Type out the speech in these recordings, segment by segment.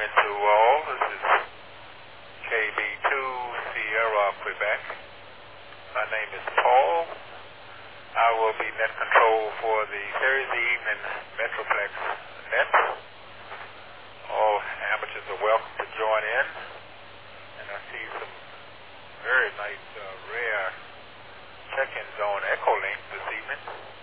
evening to all. This is KB2 Sierra, Quebec. My name is Paul. I will be net control for the Thursday evening Metroplex Net. All amateurs are welcome to join in. And I see some very nice, rare check-ins on Echolink this evening.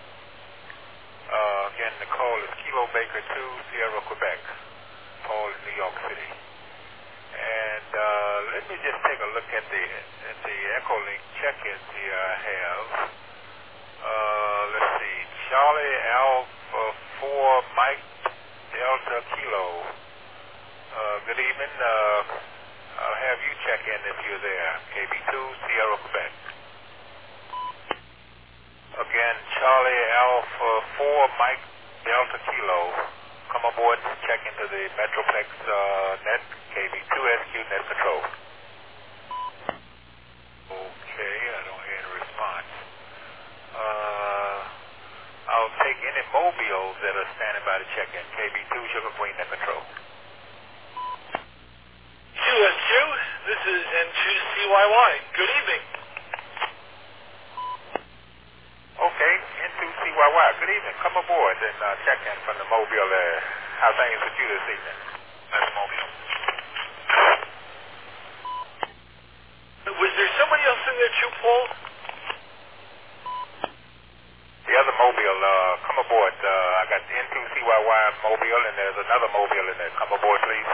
Again, the call is Kilo Baker 2, Sierra, Quebec. Paul in New York City. And let me just take a look at the Echolink check-ins here I have. Let's see, Charlie Alpha 4 Mike Delta Kilo. Good evening. I'll have you check in if you're there. KB2 Sierra, Quebec. Again, Charlie Alpha 4 Mike Delta Kilo. Come aboard and check into the Metroplex net, KB2SQ net control. Okay, I don't hear any response. I'll take any mobiles that are standing by to check in, KB2 Sugar Queen net control. QSQ, this is N2CYY. Good evening. Okay, N2CYY, good evening. Come aboard and check in from the mobile. How things with you this evening? That's mobile. Was there somebody else in there too, Paul? The other mobile, come aboard. I got the N2CYY mobile and there's another mobile in there. Come aboard, please.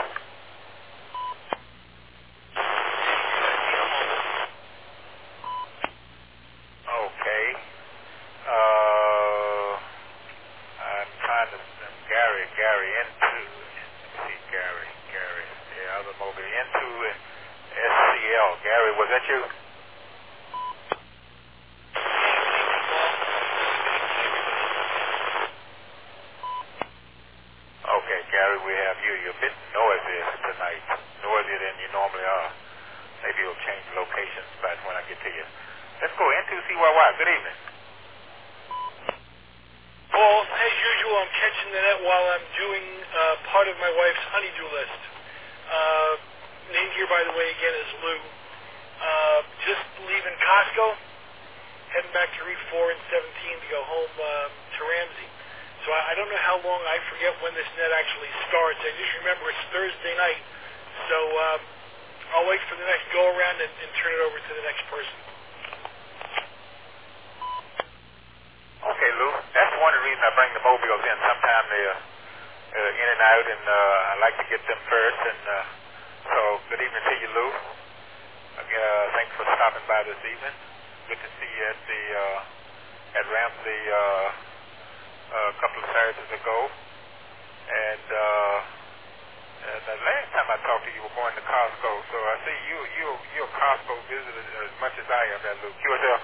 Okay. I'm trying to, Gary, N2, let me see, Gary, the other mobile, N2 SCL. Gary, was that you? Okay, Gary, we have you. You're a bit noisy tonight, noisier than you normally are. Maybe you'll change locations by when I get to you. Let's go, N2CYY, good evening. Paul, as usual, I'm catching the net while I'm doing part of my wife's honeydew list. Named here, by the way, again, is Lou. Just leaving Costco, heading back to Route 4 and 17 to go home to Ramsey. So I don't know how long, I forget when this net actually starts. I just remember it's Thursday night. So I'll wait for the next go-around and turn it over to the next person. Okay, Lou. That's one of the reasons I bring the mobiles in. Sometimes they're in and out, and I like to get them first. And so, good evening to you, Lou. Thanks for stopping by this evening. Good to see you at Ramsey a couple of Saturdays ago. And the last time I talked to you, you were going to Costco. So I see you're a Costco visitor as much as I am, that Lou. QSL.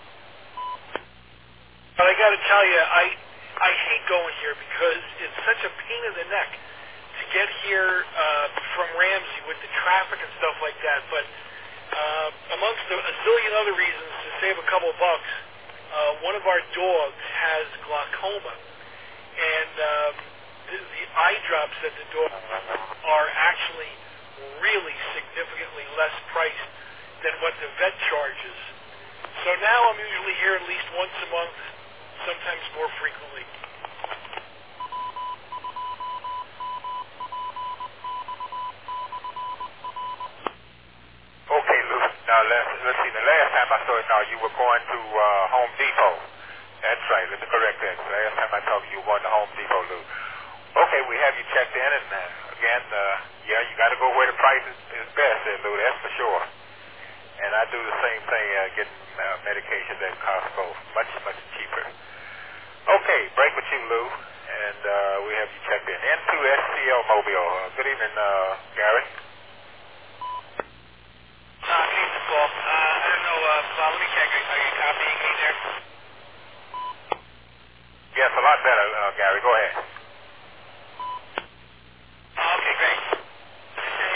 But I got to tell you, I hate going here because it's such a pain in the neck to get here from Ramsey with the traffic and stuff like that. But amongst a zillion other reasons to save a couple bucks, one of our dogs has glaucoma, and the eye drops at the dog are actually really significantly less priced than what the vet charges. So now I'm usually here at least once a month, sometimes more frequently. Okay, Lou. Now, let's see. The last time I saw it, now you were going to Home Depot. That's right. Let me correct that. The last time I talked to you, you were going to Home Depot, Lou. Okay, we have you checked in, and again, yeah, you got to go where the price is best, there, Lou. That's for sure. And I do the same thing, getting medications at Costco, much cheaper. Okay, break with you, Lou, and we have you checked in. N2SCL Mobile. Good evening, Gary. Good evening, Paul. I don't know, Bob, let me check. Are you copying me there? Yes, a lot better, Gary. Go ahead. Okay, great. Just say,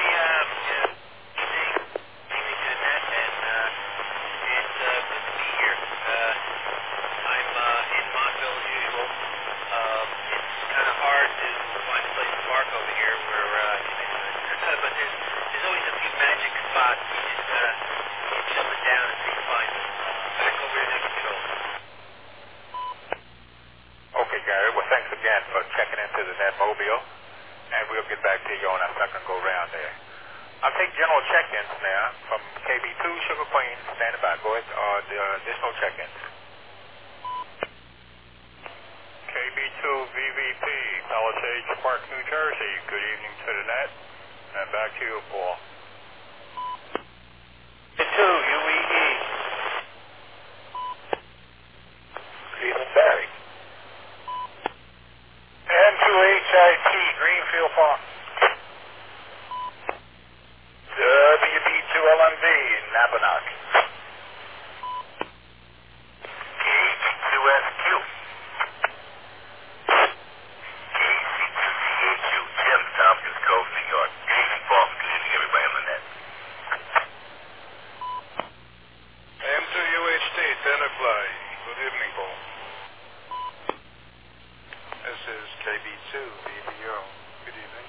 evening to the net, and it's good to be here. I'm in Montville as usual. It's kind of hard to find a place to park over here. We're in a but there's always a few magic spots. You just shut it down until you find them. Back over to net control. Okay, Gary. Well, thanks again for checking into the net mobile, and we'll get back to you on our second go round there. I'll take general check-ins now from KB2 Sugar Queen. Standing by. Go ahead. The additional check-ins. KB2 VVP, Palisades Park, New Jersey. Good evening to the net. And back to you, Paul. KB2 UEE. Good evening, Barry. N2HIT, Greenfield Farm. WB2LMV, Napanock. KG2SQ. KC2CHU, Jim, Tompkins Cove, New York. Good evening, Paul. Good evening, everybody on the net. M2UHT, Tenafly. Good evening, Paul. This is KB2 VVO. Good evening.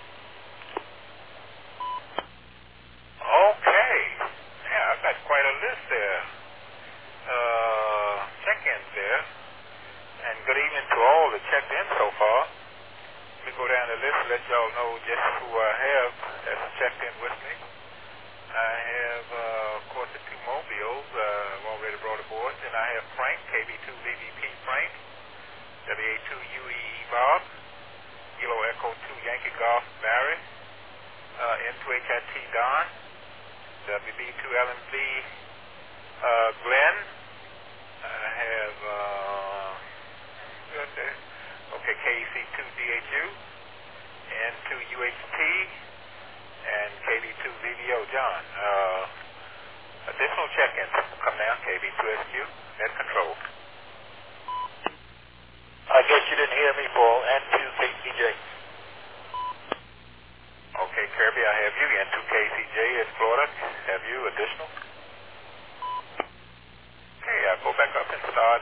Okay. Yeah, I've got quite a list there. Check-ins there. And good evening to all that checked in so far. Let me go down the list and let y'all know just who I have that's checked in with me. I have, of course, the two mobiles I've already brought aboard. Then I have Frank, KB2 VVP Frank, WA2 UEE Bob, Kilo Echo 2 Yankee Golf Barry, N2HIT Don, WB2 LMV Glenn. I have, good there. Okay, KEC2 DHU, N2 UHT, and KB2 VVO John. Additional check-ins come down, KB2SQ, net control. I guess you didn't hear me, Paul. N2KCJ. Okay, Kirby, I have you. N2KCJ in Florida. Have you additional? Okay, I'll go back up and start.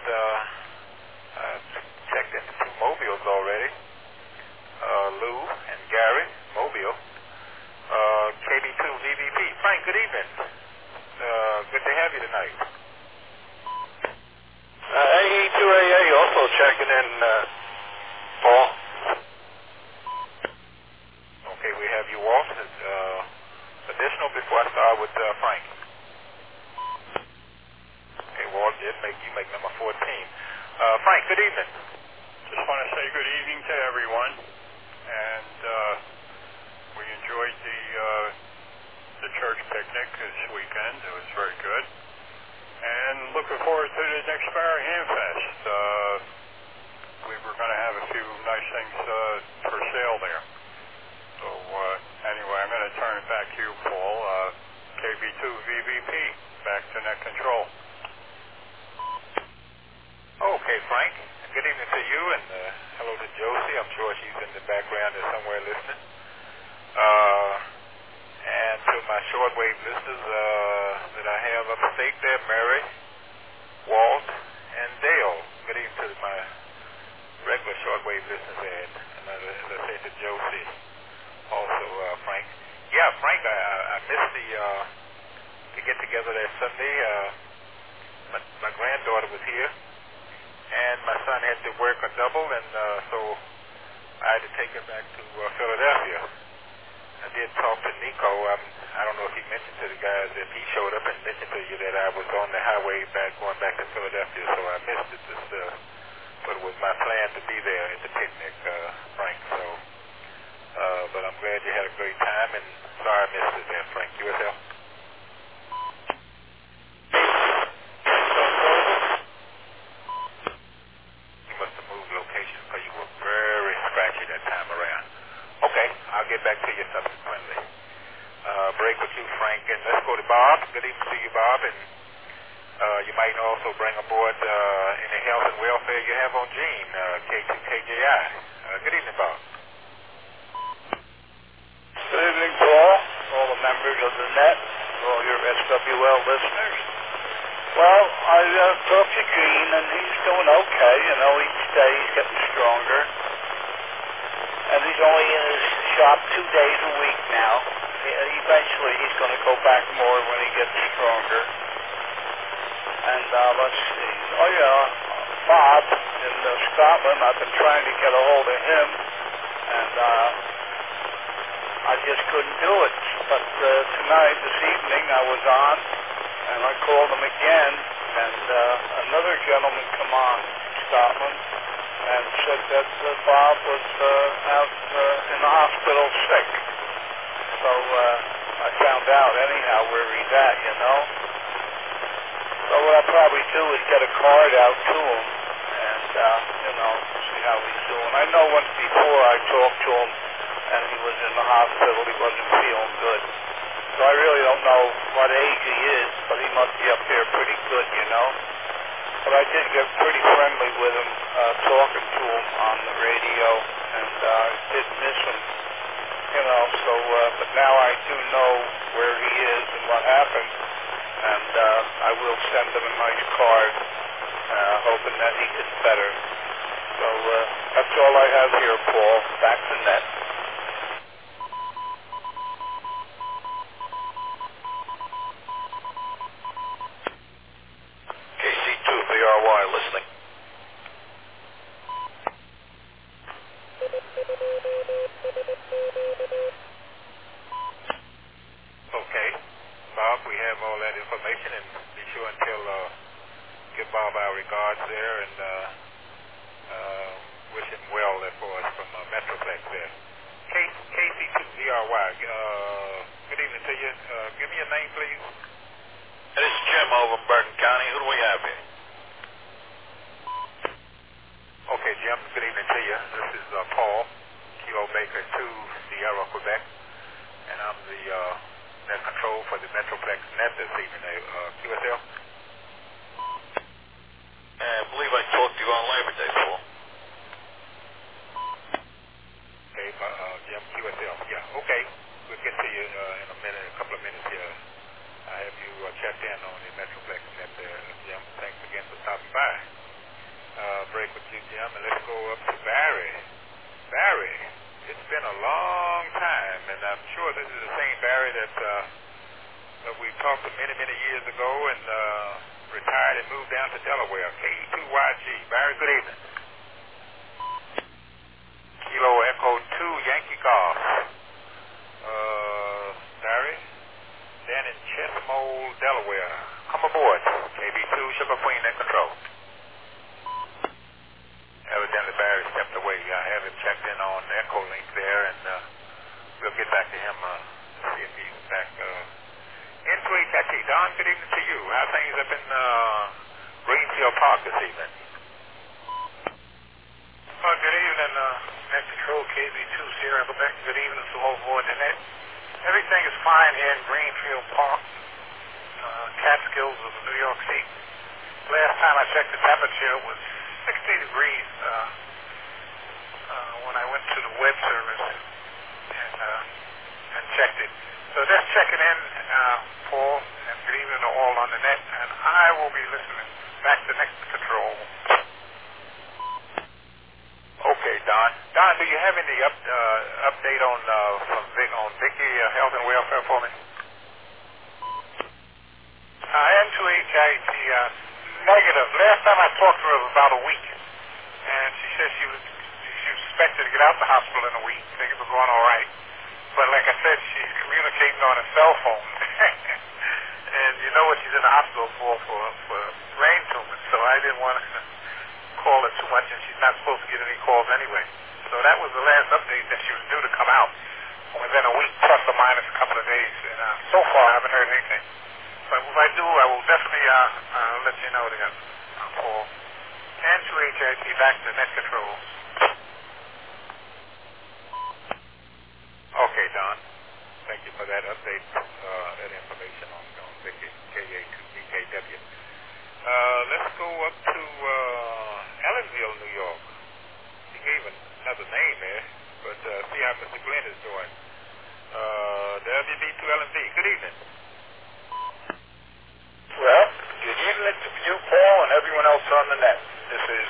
Checked into two mobiles already. Lou and Gary, mobile. KB2 VVP. Frank, good evening. Good to have you tonight. AE2AA also checking in, Paul. Okay, we have you, Walt. Additional before I start with Frank. Okay, Walt did make number 14. Frank, good evening. Just want to say good evening to everyone. And we enjoyed the church picnic this weekend. It was very good. And looking forward to the next Barry Hamfest. We were going to have a few nice things for sale there. So anyway, I'm going to turn it back to you, Paul. KB2 VVP, back to net control. Okay, Frank. Good evening to you, and hello to Josie. I'm sure she's in the background there somewhere listening. And to my shortwave listeners that I have upstate there, Mary, Walt, and Dale. Good evening to my regular shortwave listeners there. And as I said to Josie, also Frank. Yeah, Frank, I missed the get together there Sunday. My granddaughter was here, and my son had to work a double, and so I had to take him back to Philadelphia. I did talk to Nico. I don't know if he mentioned to the guys if he showed up and mentioned to you that I was on the highway going back to Philadelphia, so I missed it. But it was my plan to be there at the picnic, Frank. So, but I'm glad you had a great time, and sorry I missed it there, Frank. You yourself? You must have moved location because you were very scratchy that time around. Okay, I'll get back to you subsequently. Break with you, Frank, and let's go to Bob. Good evening to you, Bob, and you might also bring aboard any health and welfare you have on Gene, K2KJI. Good evening, Bob. Good evening, Paul, all the members of the net, all your SWL listeners. Well, I talked to Gene, and he's doing okay. You know, each day he's getting stronger. And he's only in his shop 2 days a week now. Eventually he's going to go back more when he gets stronger. And let's see. Oh yeah, Bob in Scotland. I've been trying to get a hold of him, and I just couldn't do it. But tonight, this evening, I was on, and I called him again, and another gentleman come on from Scotland and said that Bob was out in the hospital sick. So I found out anyhow where he's at, you know. So what I'll probably do is get a card out to him and, you know, see how he's doing. I know once before I talked to him and he was in the hospital, he wasn't feeling good. So I really don't know what age he is, but he must be up there pretty good, you know. But I did get pretty friendly with him, talking to him on the radio, and I did miss him, you know. So, but now I do know where he is and what happened, and I will send him a nice card, hoping that he gets better. So that's all I have here, Paul. Back to net. KC2 VRY listening. Okay. Bob, we have all that information, and be sure and give Bob our regards there, and wish him well there for us from Metroplex there. KC2VRY, good evening to you. Give me your name, please. This is Jim over in Bergen County. Who do we have here? Okay, Jim, good evening to you. This is Paul, Kilo Baker 2, Sierra, Quebec, and I'm the net control for the Metroplex net this evening, QSL. I believe I talked to you on Labor Day, Paul. Okay, Jim, QSL. Yeah, okay. We'll get to you in a minute, a couple of minutes here. I have you checked in on the Metroplex net there, Jim. Thanks again for stopping by. Break with you, Jim, and let's go up to Barry. Barry, it's been a long time, and I'm sure this is the same Barry that we talked to many, many years ago and retired and moved down to Delaware. KE2YG. Barry, good evening. Kilo Echo 2 Yankee Golf. Barry, down in Chesmole, Delaware. Come aboard. KB2 Sugar Queen in control. Evidently Barry stepped away. I have him checked in on Echo Link there, and we'll get back to him see if he's back. N2HIT, Don, good evening to you. How things up in Greenfield Park this evening? Good evening, Net Control KB2 Sierra Quebec. Good evening to all aboard the net. Everything is fine here in Greenfield Park, Catskills of New York City. Last time I checked the temperature was 60 degrees when I went to the web service and checked it. So just checking in, Paul, and good evening to all on the net, and I will be listening back to Next Control. Okay, Don. Don, do you have any update on Vicky health and welfare for me? N2HIT, negative. Last time I talked to her was about a week, and she said she was expected to get out of the hospital in a week. Things were going all right. But like I said, she's communicating on a cell phone. And you know what she's in the hospital for brain tumors, so I didn't want to call her too much, and she's not supposed to get any calls anyway. So that was the last update, that she was due to come out within a week, plus or minus a couple of days. And so far, I haven't heard anything. But if I do, I will definitely let you know again, Paul. N2HIT, back to Net Control. Okay, Don. Thank you for that update, that information on Vicky, KA2BKW. Let's go up to Ellenville, New York. He gave another name there, but see how Mr. Glenn is doing. WB2LMV, good evening. Well, good evening to you, Paul, and everyone else on the net. This is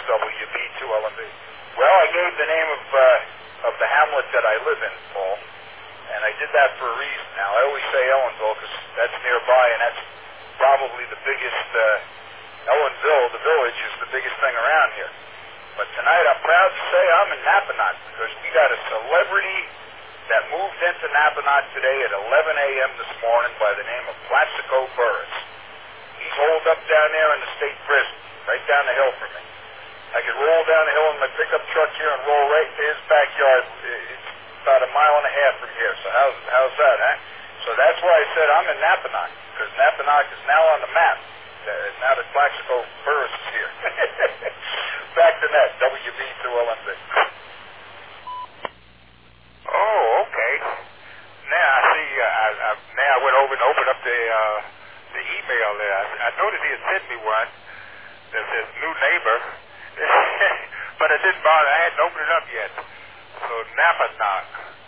WB2LMV. Well, I gave the name of the hamlet that I live in, Paul, and I did that for a reason. Now, I always say Ellenville because that's nearby, and that's probably the biggest, Ellenville, the village, is the biggest thing around here. But tonight, I'm proud to say I'm in Napanoch because we got a celebrity that moved into Napanoch today at 11 a.m. this morning by the name of Plaxico Burris. He's holed up down there in the state prison, right down the hill from me. I could roll down the hill in my pickup truck here and roll right to his backyard. It's about a mile and a half from here. So how's that, huh? So that's why I said I'm in Napanoch, because Napanoch is now on the map. Now that Plaxico Burris is here. Back to that, WB2LMB. Oh, okay. Now I see. Now I went over and opened up the email there. I noticed he had sent me one that says new neighbor, but it didn't bother. I hadn't opened it up yet. So Napanoch,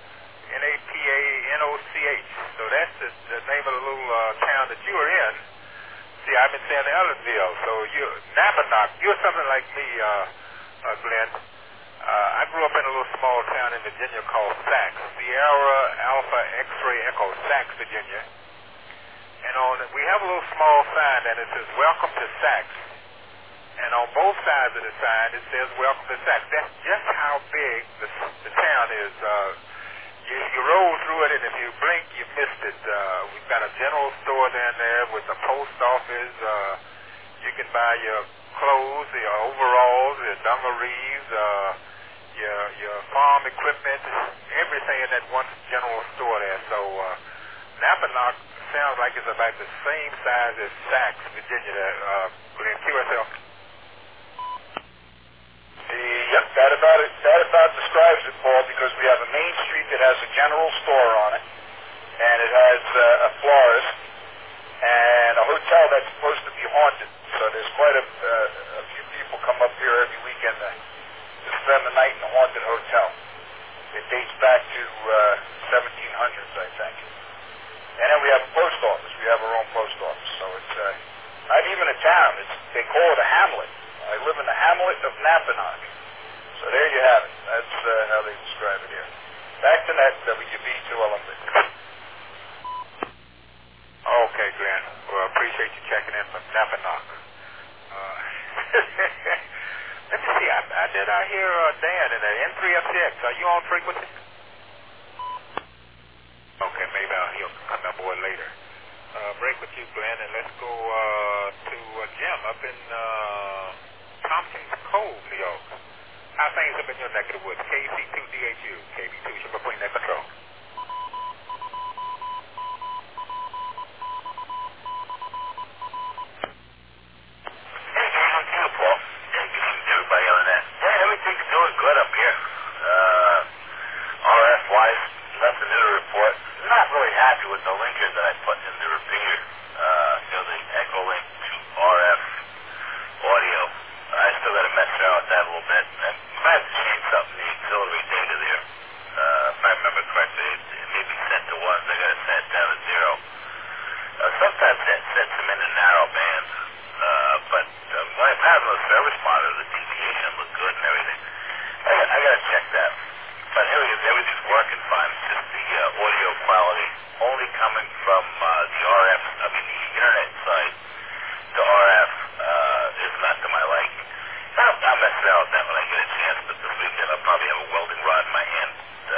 Napanoch. So that's the name of the little town that you were in. See, I've been saying Ellenville. So Napanoch. You're something like me, Glenn. I grew up in a little small town in Virginia called Sax, Sierra Alpha X-Ray Echo, Sax, Virginia. And we have a little small sign that it says, "Welcome to Sax." And on both sides of the sign, it says, "Welcome to Sax." That's just how big the town is. You roll through it, and if you blink, you missed it. We've got a general store down there with a post office. You can buy your clothes, your overalls, your dungarees, your farm equipment, everything in that one general store there. So Napanoch sounds like it's about the same size as Sax, Virginia. Glenn, QSL. Yep, that about describes it, Paul, because we have a main street that has a general store on it, and it has a florist, and a hotel that's supposed to be haunted. So there's quite a few people come up here every weekend to spend the night in the haunted hotel. It dates back to 1700s, I think. And then we have a post office. We have our own post office. So it's not even a town. They call it a hamlet. I live in the hamlet of Napanoch. So there you have it. That's how they describe it here. Back to that WB2LMB. Okay, Glenn. Well, I appreciate you checking in from Napanoch. Let me see. I hear Dan in the N3FCX. Are you on frequency? Okay, maybe he'll come aboard later. Break with you, Glenn, and let's go to Jim up in Thompson's Cove, New York. How things up in your neck of the woods? KC2DHU, KB2, Sugar Queen, net control. Hey, how are you, Paul? Yeah, good evening to everybody on that. Yeah, everything's doing good up here. RF-wise, nothing new to report. Not really happy with the linker that I put in the repeater. The Echo Link to RF audio. I still got to mess around with that a little bit. I might have to change something in the auxiliary data there. If I remember correctly, it may be set to 1, so I got to set it down to 0. Sometimes that sets them in a narrow band. But when I have the service monitor, the deviation looked good and everything. I got to check that. But everything's working fine. It's just the audio quality only coming from the internet side to RF is not to my liking. I'll mess around with that when I get a chance, but this weekend I'll probably have a welding rod in my hand.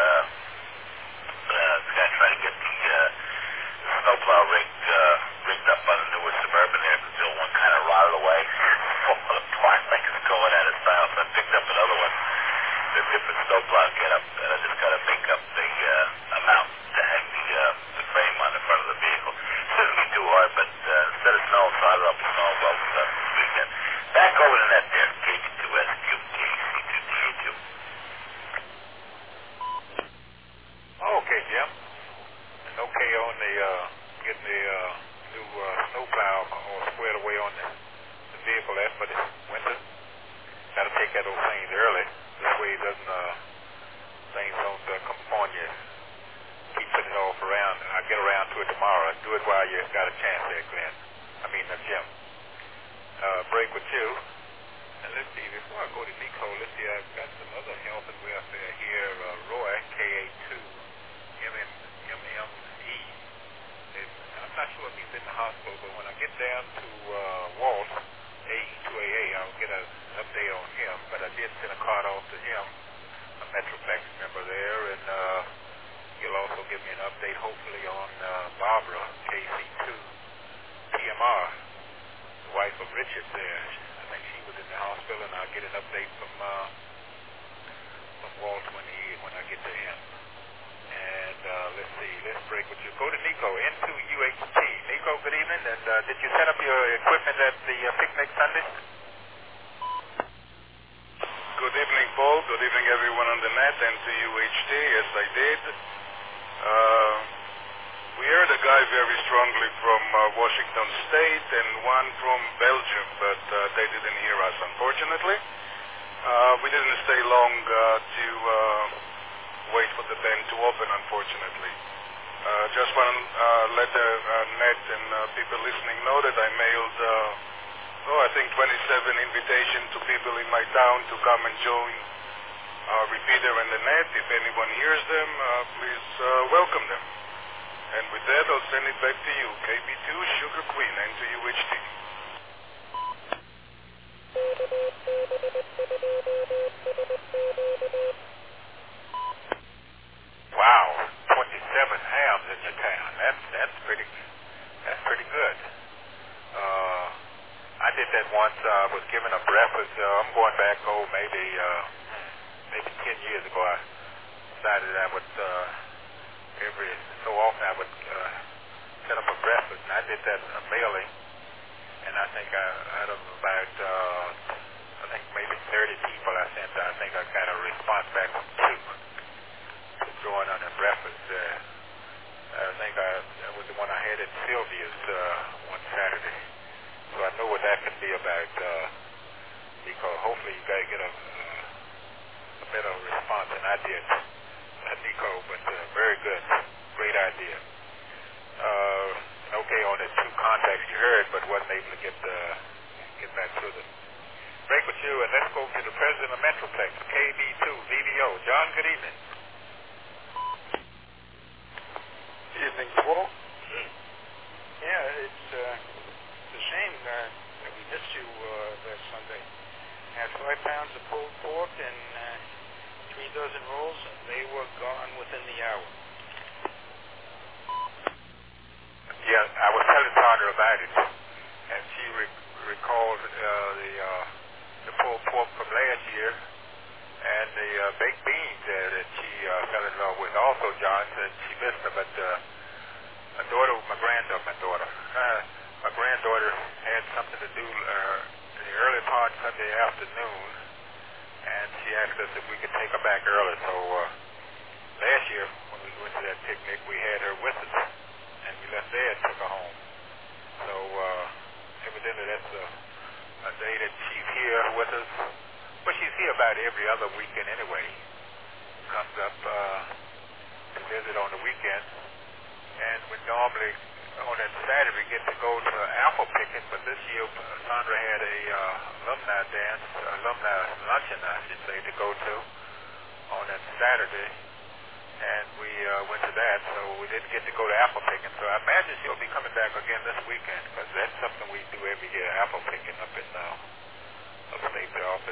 Going to try to get the snowplow rigged up on the newer Suburban there, because the old one kind of rotted away, falling apart like it's going out of style. So I picked up another one, the different snowplow get up, and I just got to make up the amount to hang the frame on the front of the vehicle. Shouldn't be too hard, but instead of snowing solid, I'll be snowing well stuff this weekend. Back over to that there, KB2SQ, KC2DHU. Okay, Jim. And okay on the getting the new snowplow all squared away on the vehicle there for the winter. Got to take those things early. This way it doesn't things don't come upon you. Keep putting it off around. I'll get around to it tomorrow. Do it while you got a chance there, Glenn. Jim. Break with you. And let's see, before I go to Nico, let's see, I've got some other health and welfare here. Roy, KA2, MM down to Walt, AE2AA. I'll get an update on him, but I did send a card off to him, a Metroplex member there, and he'll also give me an update, hopefully, on Barbara, KC2, PMR, the wife of Richard there. I think she was in the hospital, and I'll get an update from Walt when I get to him. And let's see, let's break with you. Go to Nico, N2UHT. Nico, good evening. And did you set up your equipment at the picnic Sunday? Good evening, Paul. Good evening, everyone on the net. N2UHT. Yes, I did. We heard a guy very strongly from Washington State and one from Belgium, but they didn't hear us, unfortunately. We didn't stay long to wait for the band to open, unfortunately. Just want to let the net and people listening know that I mailed, I think 27 invitations to people in my town to come and join Repeater and the net. If anyone hears them, please welcome them. And with that, I'll send it back to you. KB2, Sugar Queen, N2UHT. Wow, 27 hams in your town. That's pretty good. I did that once. I was given a breakfast. I'm going back maybe 10 years ago. I decided I would every so often I would set up a breakfast, and I did that mailing. And I think out of about maybe 30 people I sent, I think I got a response back from 2 to join on the breakfast. I think that was the one I had at Sylvia's one Saturday. So I know what that could be about, because hopefully you guys get a better response than I did, Nico, but very good. Great idea. Okay on the 2 contacts you heard, but wasn't able to get back to them. Break with you, and let's go to the president of Metroplex, KB2, VVO. John, good evening. Evening, Paul. Yeah, it's a shame that we missed you last Sunday. Had 5 pounds of pulled pork and 3 dozen rolls, and they were gone within the hour. Yeah, I was telling Sandra about it, and she recalled the pulled pork from last year, and the baked beans that she fell in love with. Also, John said she missed them, but my granddaughter had something to do in the early part Sunday afternoon, and she asked us if we could take her back early. So last year, when we went to that picnic, we had her with us, and we left there and took her home. So evidently that's a day that she's here with us. But she's here about every other weekend anyway. Comes up to visit on the weekend. And we normally, on that Saturday, we get to go to apple picking, but this year Sandra had a alumni luncheon, I should say, to go to on that Saturday. And we went to that, so we didn't get to go to apple picking. So I imagine she'll be coming back again this weekend, because that's something we do every year, apple picking up in upstate there off of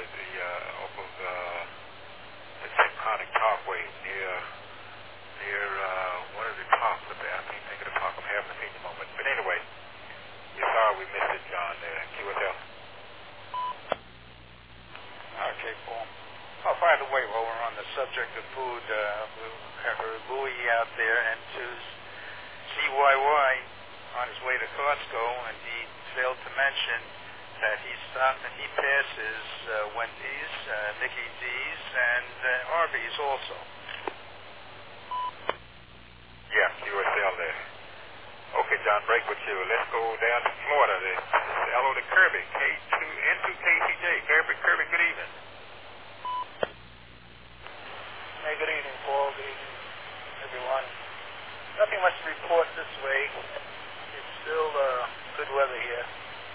the Taconic Parkway near one of the parks up there. I can't think of the park. I'm having a opinion moment. But anyway, you're sorry we missed it, John, there. QSL. Okay, Paul. Oh, by the way, while we're on the subject of food, we'll have Louis out there, and to CYY on his way to Costco, and he failed to mention that he stopped and he passes Wendy's, Mickey D's, and Arby's also. Yeah, QSL there. Okay, John, break with you. Let's go down to Florida. Hello to Kirby, N2KCJ. Kirby, good evening. Hey, good evening, Paul. Good evening, everyone. Nothing much to report this way. It's still good weather here.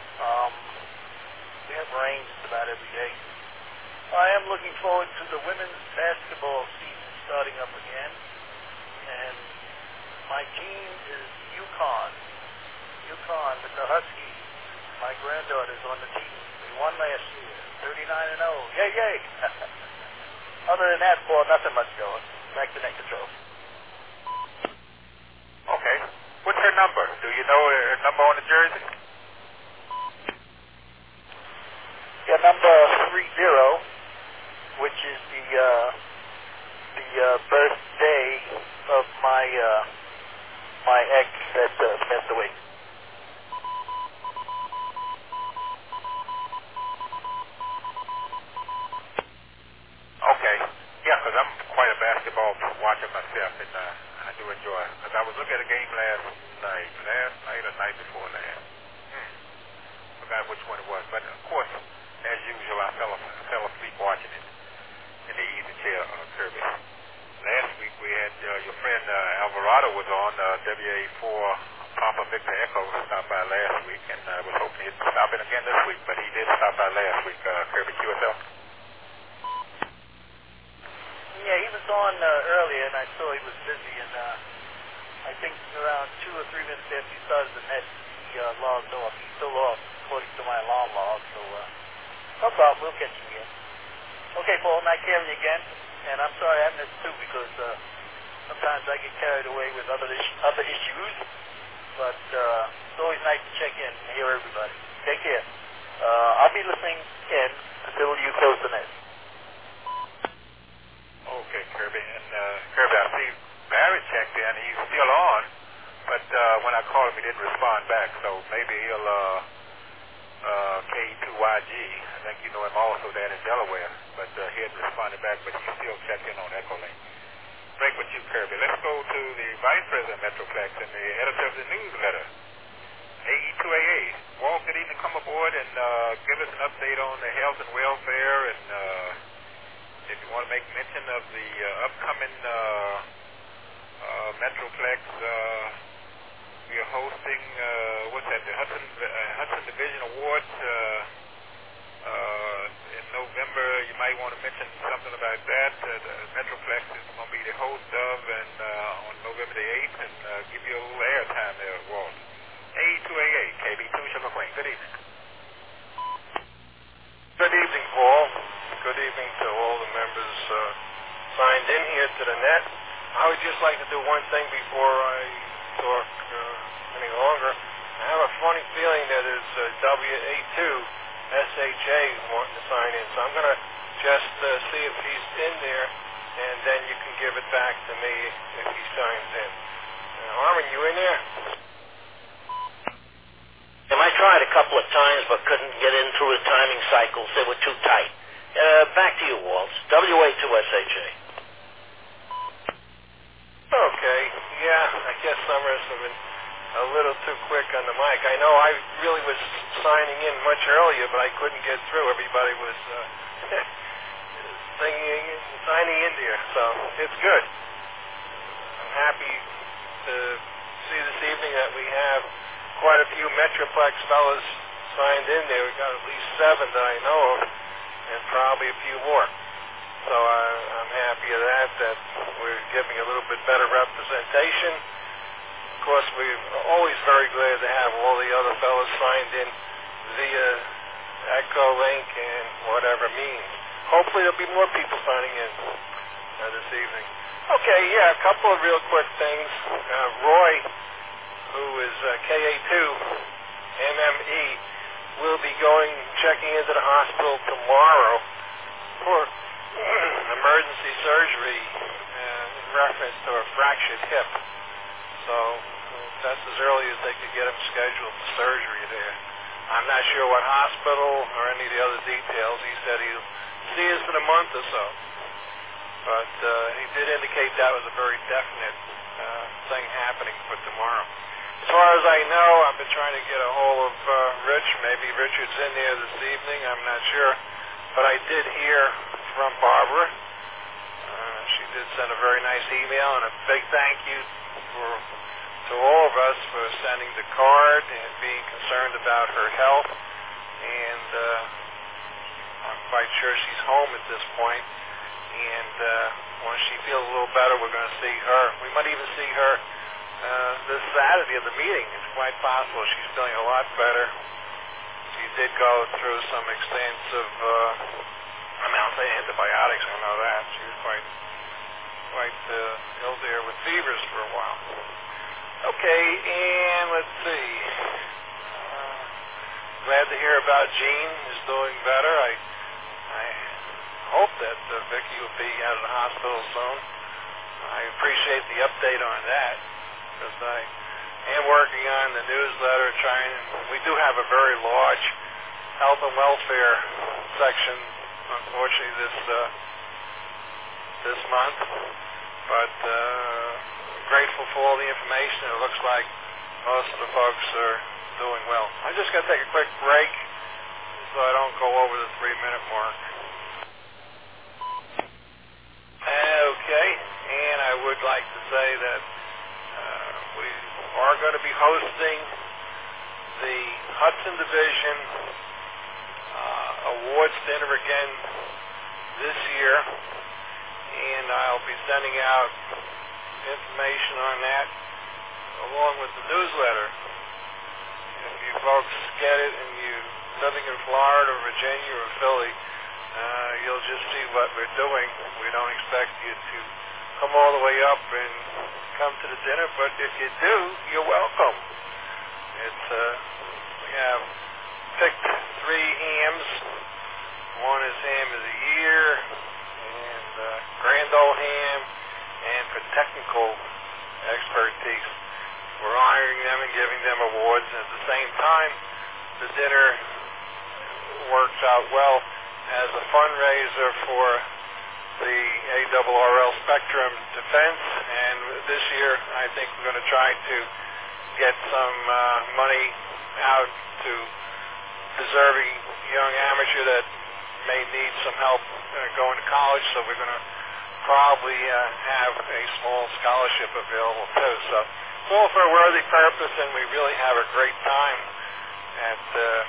We have rain just about every day. I am looking forward to the women's basketball season starting up again. And my team is UConn with the Huskies My granddaughter's on the team. We won last year, 39-0. Yay, yay! Other than that, Paul, nothing much going. Back to net control. Okay. What's her number? Do you know her number on the jersey? Yeah, number 30, which is the birthday of my ex that passed away. Okay. Yeah, because I'm quite a basketball watcher myself, and I do enjoy it. Because I was looking at a game last night or night before last. Forgot which one it was. But, of course, as usual, I fell asleep watching it in the easy chair, Kirby. Last week we had your friend Alvarado was on, WA4 Papa Victor Echo stopped by last week, and I was hoping he'd stop in again this week, but he did stop by last week, Kirby QSL. Yeah, he was on earlier, and I saw he was busy, and I think around 2 or 3 minutes after he started the net, he logged off. He's still off, according to my alarm log, so no problem, we'll catch him again. Okay, Paul, night carrying again, and I'm sorry I missed too, because sometimes I get carried away with other issues, but it's always nice to check in and hear everybody. Take care. I'll be listening in until you close the net. Okay, Kirby. And Kirby, I see Barrett checked in. He's still on, but when I called him, he didn't respond back. So maybe he'll K2YG. I think you know him also down in Delaware, but he hadn't responded back. But he still checked in on Echolink. Break with you, Kirby. Let's go to the Vice President of Metroplex and the editor of the newsletter, AE2AA. Walt, good evening. Come aboard and give us an update on the health and welfare and. If you want to make mention of the upcoming Metroplex, we are hosting, the Hudson Division Awards in November. You might want to mention something about that. The Metroplex is going to be the host of, and on November the 8th, and give you a little airtime there, Walt. A2AA, KB2 Sugar Queen. Good evening. Good evening, Paul. Good evening to all the members signed in here to the net. I would just like to do one thing before I talk any longer. I have a funny feeling that it's WA2 SHA wanting to sign in, so I'm going to just see if he's in there, and then you can give it back to me if he signs in. Harmon, you in there? I tried a couple of times but couldn't get in through the timing cycles. They were too tight. Back to you, Walt. WA2SHA. Okay. Yeah, I guess some of us have been a little too quick on the mic. I know I really was signing in much earlier, but I couldn't get through. Everybody was signing in there, so it's good. I'm happy to see this evening that we have quite a few Metroplex fellas signed in there. We've got at least 7 that I know of, and probably a few more. So I'm happy of that we're giving a little bit better representation. Of course, we're always very glad to have all the other fellas signed in via Echolink and whatever means. Hopefully there'll be more people signing in this evening. Okay, yeah, a couple of real quick things. Roy, who is KA2 MME, will be checking into the hospital tomorrow for emergency surgery in reference to a fractured hip. So that's as early as they could get him scheduled for surgery there. I'm not sure what hospital or any of the other details. He said he'll see us in a month or so. But he did indicate that was a very definite thing happening for tomorrow. As far as I know, I've been trying to get a hold of Rich. Maybe Richard's in there this evening. I'm not sure. But I did hear from Barbara. She did send a very nice email, and a big thank you to all of us for sending the card and being concerned about her health. And I'm quite sure she's home at this point. And when she feels a little better, we're going to see her. We might even see her this Saturday at the meeting. It's quite possible she's feeling a lot better. she did go through some extensive amounts of antibiotics. I know that. She was quite ill there with fevers for a while. Okay, and let's see. Glad to hear about Jean is doing better. I hope that Vicky will be out of the hospital soon. I appreciate the update on that because I am working on the newsletter trying. We do have a very large health and welfare section, unfortunately, this month. But grateful for all the information. It looks like most of the folks are doing well. I'm just going to take a quick break so I don't go over the 3-minute mark. Okay, and I would like to say that we are going to be hosting the Hudson Division Awards Dinner again this year, and I'll be sending out information on that along with the newsletter. If you folks get it and you're living in Florida, Virginia, or Philly, you'll just see what we're doing. We don't expect you to come all the way up and come to the dinner, but if you do, you're welcome. We have picked 3 hams. One is Ham of the Year, and Grand Ole Ham, and for technical expertise. We're honoring them and giving them awards, and at the same time, the dinner works out well as a fundraiser for the ARRL Spectrum Defense, and this year I think we're going to try to get some money out to deserving young amateur that may need some help going to college, so we're going to probably have a small scholarship available too. So it's all for a worthy purpose, and we really have a great time at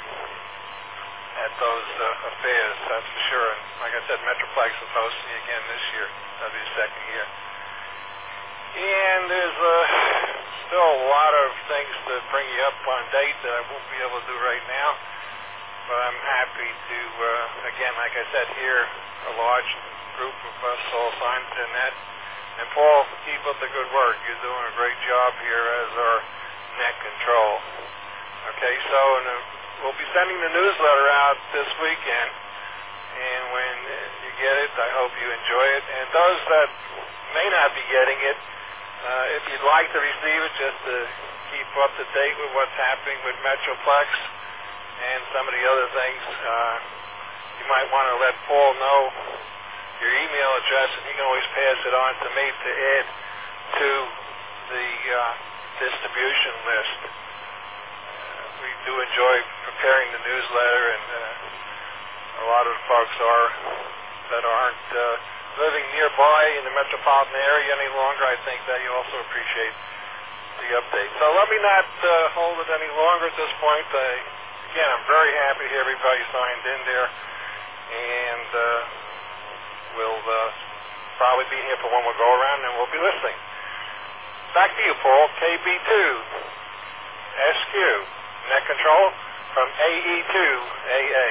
those affairs, that's for sure. And like I said, Metroplex is hosting again this year. That'll be the 2nd year. And there's still a lot of things to bring you up on date that I won't be able to do right now. But I'm happy to, again, like I said, hear a large group of us all signed in that. And Paul, keep up the good work. You're doing a great job here as our net control. Okay, so we'll be sending the newsletter out this weekend, and when you get it, I hope you enjoy it. And those that may not be getting it, if you'd like to receive it, just to keep up to date with what's happening with Metroplex and some of the other things, you might want to let Paul know your email address, and he can always pass it on to me to add to the distribution list. We do enjoy preparing the newsletter, and a lot of the folks that aren't living nearby in the metropolitan area any longer. I think that you also appreciate the update. So let me not hold it any longer at this point. Again, I'm very happy to hear everybody signed in there, and we'll probably be here for one more go around, and we'll be listening. Back to you, Paul. KB2 SQ. Net control from AE2AA.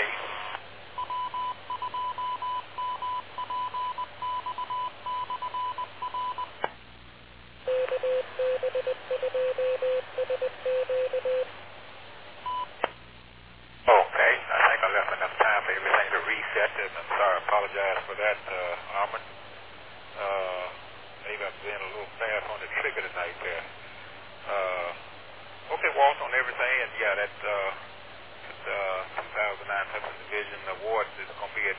Okay, I think I left enough time for everything to reset, and I'm sorry, I apologize for that, Armand. Maybe I've been a little fast on the trigger tonight there. Okay, Walt, on everything, and yeah, that 2009 Hudson Division Awards is going to be at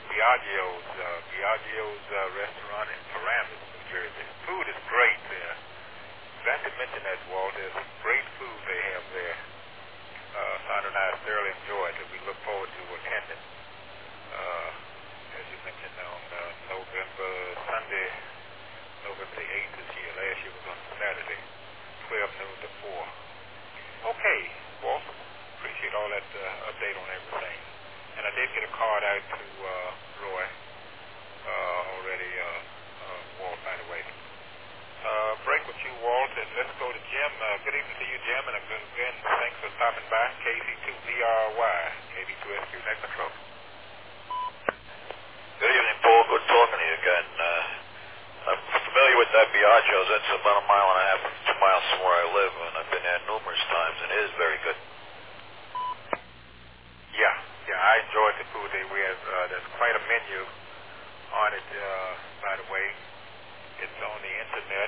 Biagio's restaurant in Paramus, New Jersey. Food is great there. Glad to mention that, Walt. There's great food they have there. Sandra and I thoroughly enjoyed it. We look forward to attending. As you mentioned, on Sunday, November the 8th this year. Last year was on Saturday, 12 noon to 4. Okay, Walt, appreciate all that update on everything. And I did get a card out to Roy already, Walt, by the way. Break with you, Walt, and let's go to Jim. Good evening to you, Jim, and again, thanks for stopping by. KC2VRY. That's about a mile and a half, 2 miles from where I live, and I've been there numerous times, and it is very good. Yeah, I enjoyed the food there. We have, there's quite a menu on it, by the way. It's on the internet,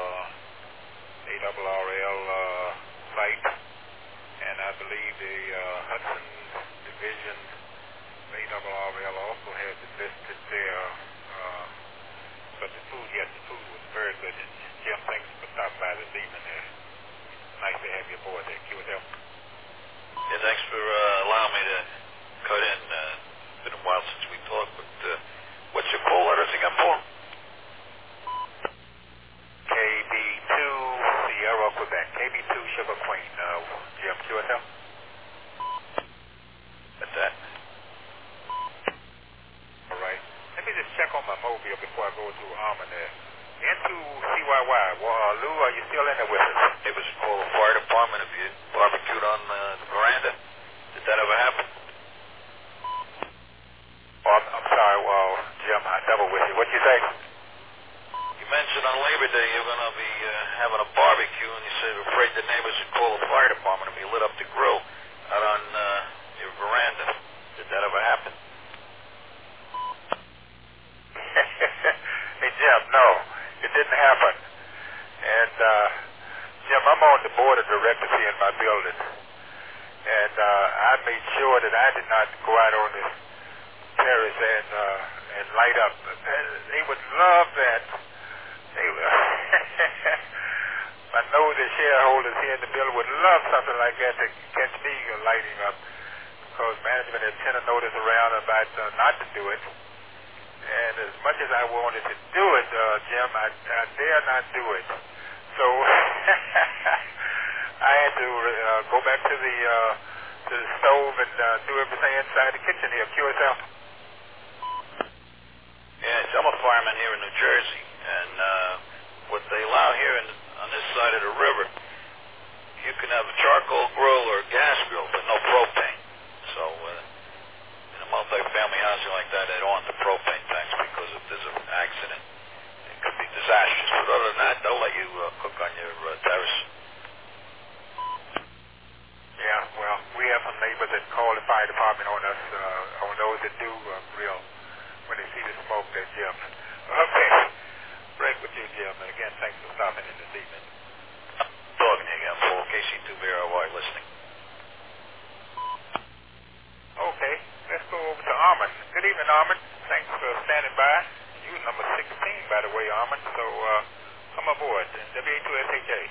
ARRL site, and I believe the Hudson Division ARRL also has it listed there. But the food, yes, the food was very good. And Jim, thanks for stopping by this evening there. Nice to have you aboard there, QSL. Yeah, thanks for allowing me to cut in. It's been a while since we talked, but what's your call letters again for? KB2 Sierra Quebec. KB2 Sugar Queen. Jim, QSL. At that. All right. Let me just check on my mobile before I go to Armand there. Into CYY. Well, Lou, are you still in there with us? It was called the fire department if you barbecued on the veranda. Did that ever happen? Oh, I'm sorry. Well, Jim, I double with you. What'd you say? You mentioned on Labor Day you're going to be having a barbecue, and you said you're afraid the neighbors would call the fire department if you lit up the grill out on your veranda. Did that ever happen? Hey, Jim, no, it didn't happen. And, Jim, I'm on the board of directors here in my building. And I made sure that I did not go out on the terrace and light up. They would love that. I know the shareholders here in the building would love something like that to catch me lighting up, because management had sent a notice around about not to do it. And as much as I wanted to do it, Jim, I dare not do it. So I had to go back to the stove and do everything inside the kitchen here, QSL. Yes, I'm a fireman here in New Jersey, and what they allow here on this side of the river, you can have a charcoal grill or a gas grill, but no propane. So in a multi-family housing like that, they don't want the propane tanks, because if there's an accident, it could be disastrous. But other than that, they'll let you cook on your terrace. Yeah, well, we have some neighbors that call the fire department on us, on those that do grill when they see the smoke there, Jim. Okay, break with you, Jim. And again, thanks for stopping in this evening. Talking to you again, Paul. KC2BRY listening. Okay, let's go over to Armand. Good evening, Armand. Thanks for standing by. You number 16, by the way, Armand. So come aboard. WA2SHA.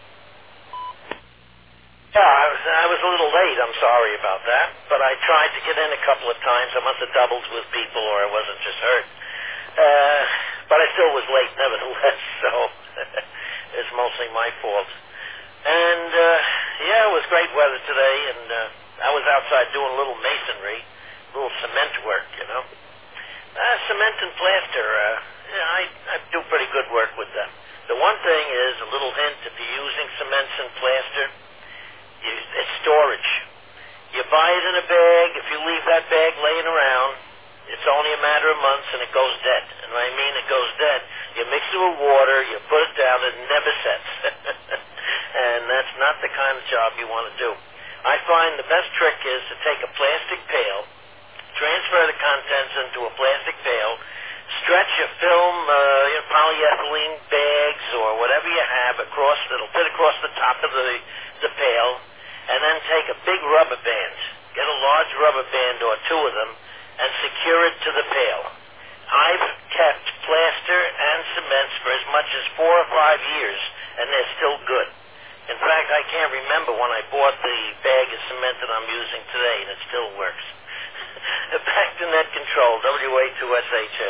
Yeah, I was a little late. I'm sorry about that. But I tried to get in a couple of times. I must have doubled with people, or I wasn't just hurt. But I still was late nevertheless, so it's mostly my fault. And, yeah, it was great weather today, and I was outside doing a little masonry, a little cement work, you know. Cement and plaster, I do pretty good work with them. The one thing is, a little hint, if you're using cements and plaster, it's storage. You buy it in a bag. If you leave that bag laying around, it's only a matter of months and it goes dead. And when I mean it goes dead, you mix it with water, you put it down, it never sets. And that's not the kind of job you want to do. I find the best trick is to take a plastic pail, transfer the contents into a plastic pail, stretch a film, polyethylene bags or whatever you have across, it'll fit across the top of the pail, and then take a big rubber band, get a large rubber band or two of them, and secure it to the pail. I've kept plaster and cements for as much as 4 or 5 years, and they're still good. In fact, I can't remember when I bought the bag of cement that I'm using today, and it still works. Back to net control, WA2SHA.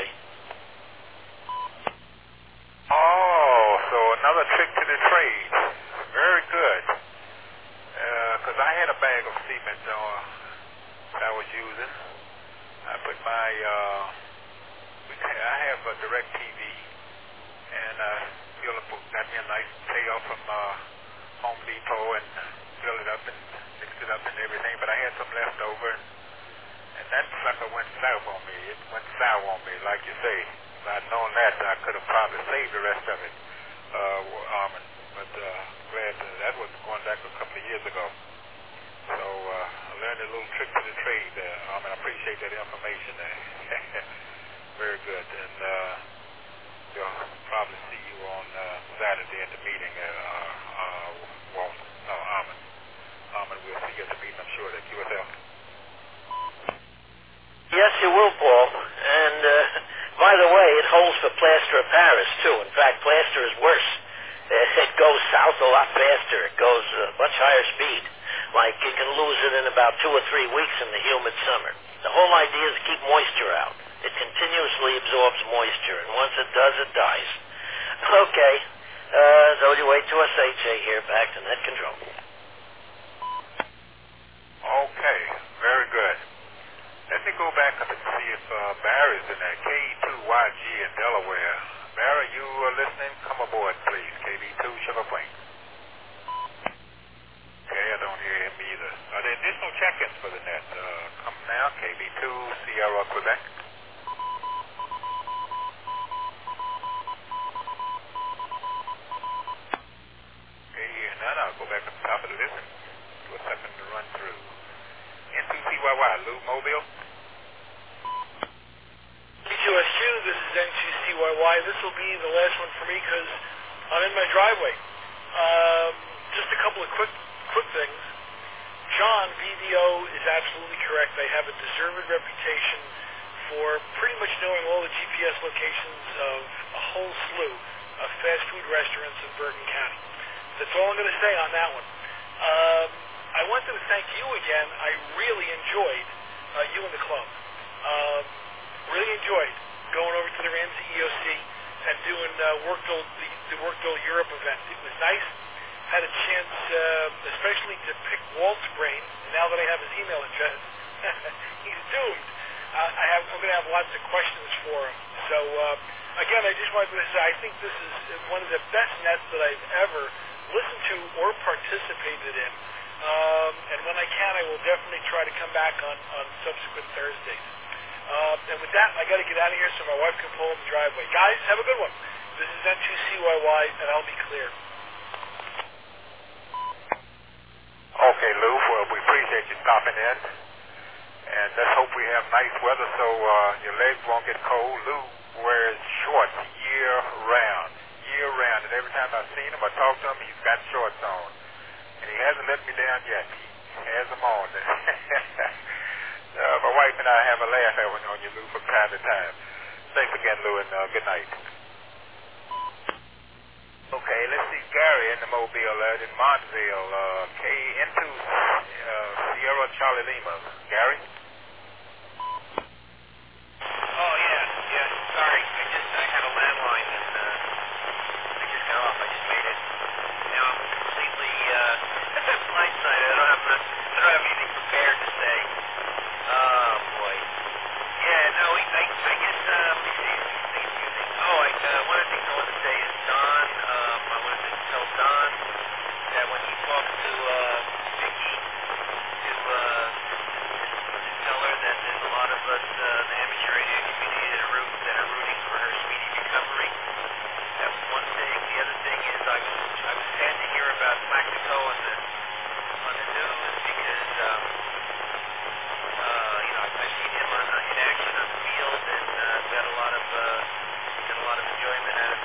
Oh, so another trick to the trade. Very good. Because I had a bag of cement I was using. I put my, I have a direct TV, and got me a nice pail from Home Depot and filled it up and mixed it up and everything, but I had some left over, and that sucker went south on me. It went sour on me, like you say. If I'd known that, I could have probably saved the rest of it. Armin. But glad that was going back a couple of years ago. So I learned a little trick to the trade there. I appreciate that information there. Very good. And we'll probably see you on Saturday at the meeting, Armin. Armin, we'll see you at the meeting, I'm sure, at QSL. Yes, you will, Paul. And by the way, it holds for plaster of Paris, too. In fact, plaster is worse. It goes south a lot faster. It goes much higher speed. Like you can lose it in about 2 or 3 weeks in the humid summer. The whole idea is to keep moisture out. It continuously absorbs moisture, and once it does, it dies. Okay, so you wait to SHA here, back to net control. Okay, very good. Let me go back up and see if Barry's in there. KE2YG in Delaware. Barry, you listening? Come aboard, please. KB2 Sugar Plain. Okay, I don't hear him either. Are there additional check-ins for the net? Come now, KB2 Sierra Quebec. Okay, here none. I'll go back up to the top of the list and do a second to run through. N2CYY, Lou Mobile. T2SQ, this is N2CYY. This will be the last one for me because I'm in my driveway. Just a couple of quick things. John, VDO is absolutely correct. I have a deserved reputation for pretty much knowing all the GPS locations of a whole slew of fast food restaurants in Bergen County. That's all I'm going to say on that one. I wanted to thank you again. I really enjoyed you and the club. Really enjoyed going over to the Ramsey EOC and doing the Workdole Europe event. It was nice. Had a chance, especially to pick Walt's brain. Now that I have his email address, he's doomed. I'm going to have lots of questions for him. So, again, I just wanted to say I think this is one of the best nets that I've ever listened to or participated in. And when I can, I will definitely try to come back on subsequent Thursdays. And with that, I got to get out of here so my wife can pull in the driveway. Guys, have a good one. This is N2CYY, and I'll be clear. Okay, Lou, well, we appreciate you stopping in. And let's hope we have nice weather so your legs won't get cold. Lou wears shorts year-round. And every time I've seen him or talked to him, he's got shorts on. And he hasn't let me down yet. He has them on. My wife and I have a laugh on you, Lou, from time to time. Thanks again, Lou, and good night. Okay, let's see Gary in the Mobile, in Montville, KN2 Sierra Charlie Lima. Gary? Oh, yeah. Sorry, I had a landline and I just got off. I just made it. Now I'm completely blindsided. I don't have anything prepared to say. Oh, boy. Yeah, no, I guess, let me see. One of the things I want to say is Don, I wanted to tell Don that when he talks to Vicky, to tell her that there's a lot of us in the amateur radio community that are rooting for her speedy recovery. That was one thing. The other thing is I was sad to hear about Plaxico on the news because I've seen him in action on the field and got a lot of enjoyment out of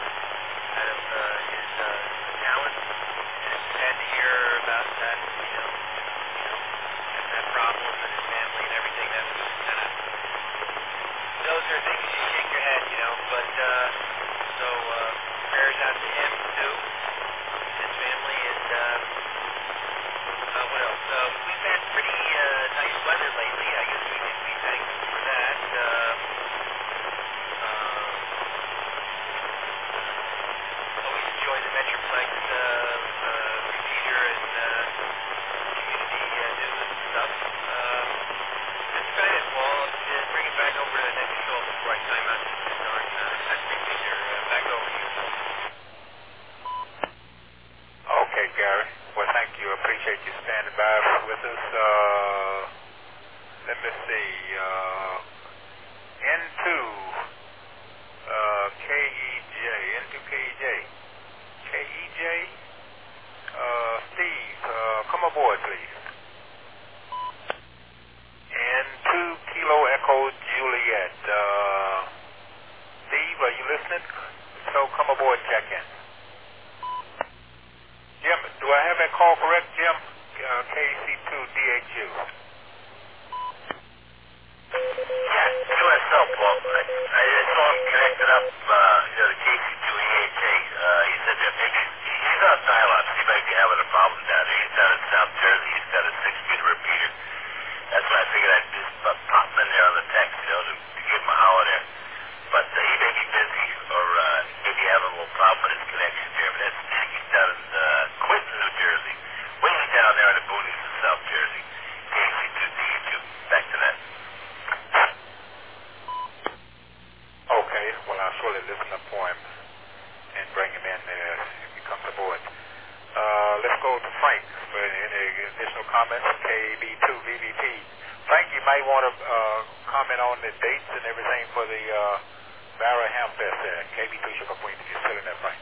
his talent. And it's sad to hear about that, that problem and his family and everything. That was just kind of, those are things you shake your head, but so prayers out to him too, his family, and what else? We've had pretty nice weather lately. I guess we can be thankful for that. Always enjoy the Metroplex repeater and community news and stuff. That's about it, Paul. Bring it back over to the next show before I time out this darn repeater. Back over to you. Okay, Gary. Well, thank you. I appreciate you standing by with us. Let me see. N2KEJ. call correct, Jim? KC2DHU. Yeah, QSL, Paul. I saw him connected up, the KC2EHA. He said that maybe he's on dial-up. He might be having a problem down there. He's down in South Jersey. He's got a 6-meter repeater. That's why I figured I'd just pop him in there on the text, to give him a holler there. But he may be busy, or maybe having a little problem with his connection there. But he's down in Quinton, New Jersey. Way down there in the boonies of South Jersey. KC2DHU. Back to that. Okay, well, I'll surely listen up for him and bring him in there if he comes aboard. Let's go to Frank for any additional comments. KB2VVP. Frank, you might want to comment on the dates and everything for the Barra Hamfest there. KB2 Sugar Queen, if you're still in there, Frank.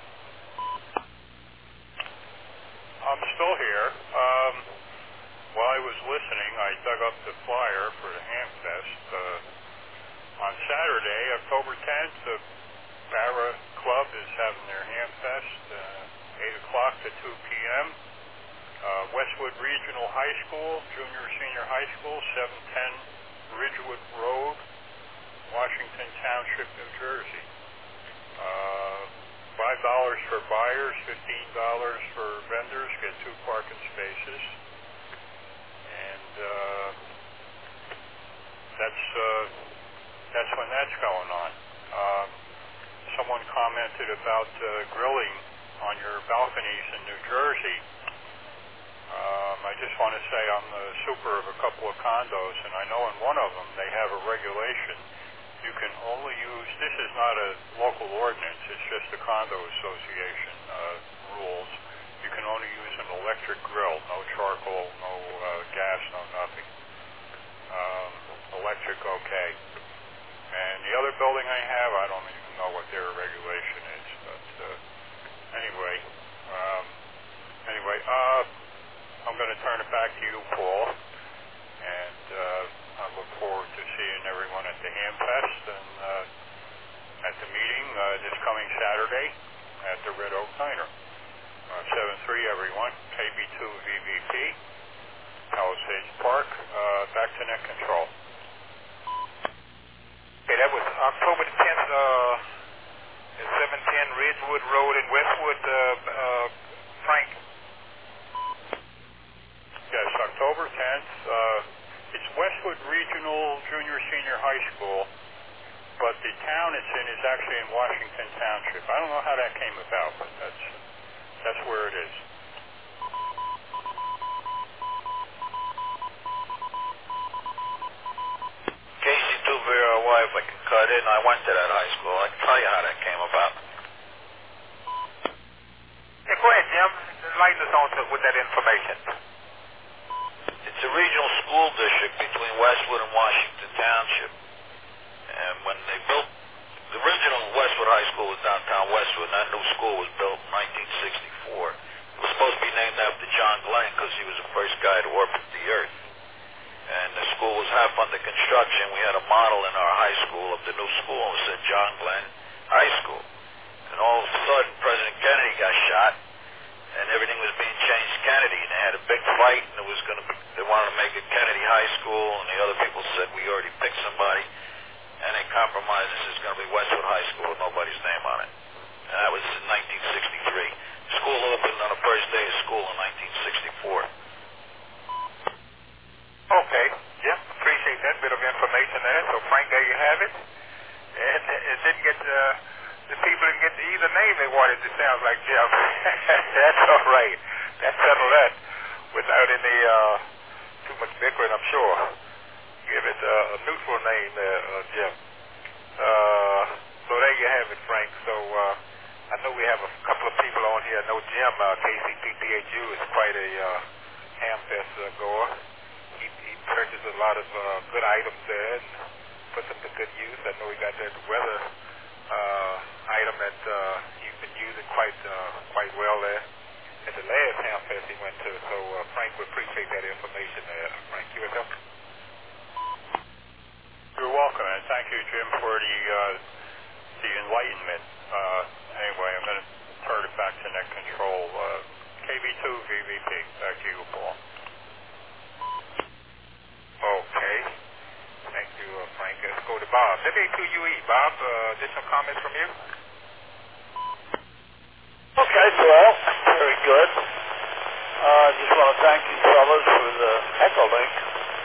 I'm still here. While I was listening, I dug up the flyer for the Hamfest. On Saturday, October 10th, the Barra Club is having their Hamfest, 8 o'clock to 2 p.m. Westwood Regional High School, Junior Senior High School, 710 Ridgewood Road, Washington Township, New Jersey. $5 for buyers, $15 for vendors, get 2 parking spaces. And that's when that's going on. Someone commented about grilling on your balconies in New Jersey. I just want to say I'm the super of a couple of condos, and I know in one of them they have a regulation. You can only use, this is not a local ordinance, it's just the condo association rules. You can only use an electric grill, no charcoal, no gas, no nothing. Electric, okay. And the other building I have, I don't even know what their regulation is, but anyway, I'm going to turn it back to you, Paul, and I look forward to seeing everyone at the Hamfest and at the meeting this coming Saturday at the Red Oak Diner. 7-3, everyone, KB2VVP, Palisades Park, back to net control. Okay, that was October the 10th, at 710 Ridgewood Road in Westwood, Frank. Yes, October 10th. It's Westwood Regional Junior Senior High School, but the town it's in is actually in Washington Township. I don't know how that came about, but that's where it is. KC2VRY, if I can cut in, I went to that high school. I can tell you how that came about. Yeah, go ahead, Jim. Enlighten us on with that information. It's a regional school district between Westwood and Washington Township. And when they built, the original Westwood High School was downtown Westwood, and that new school was built in 1964. It was supposed to be named after John Glenn because he was the first guy to orbit the Earth. And the school was half under construction. We had a model in our high school of the new school. It said John Glenn High School. And all of a sudden, President Kennedy got shot, and everything was being changed to Kennedy. And they had a big fight, and they wanted to make it Kennedy High School, and the other people said, we already picked somebody. And they compromised. This is going to be Westwood High School with nobody's name on it. And that was in 1963. School opened on the first day of school in 1964. Okay, Jim, appreciate that bit of information there. So, Frank, there you have it. And it didn't get the people didn't get either name they wanted. It sounds like Jim. That's all right. That settled that without any too much bickering, I'm sure. Give it a neutral name there, Jim. So there you have it, Frank. So I know we have a couple of people on here. I know Jim, KC2DHU, is quite a Hamfest goer. He purchased a lot of good items there and put them to good use. I know he got that weather item that he's been using quite well there at the last Hamfest he went to. So Frank, we appreciate that information there. Frank, you yourself. You're welcome, and thank you, Jim, for the enlightenment. Anyway, I'm going to turn it back to net control. KB2 KB2 VVP. Back to you, Paul. Okay. Thank you, Frank. Let's go to Bob. WA2UE. Bob, additional comments from you? Okay, Paul. Very good. I just want to thank you fellas for the Echolink.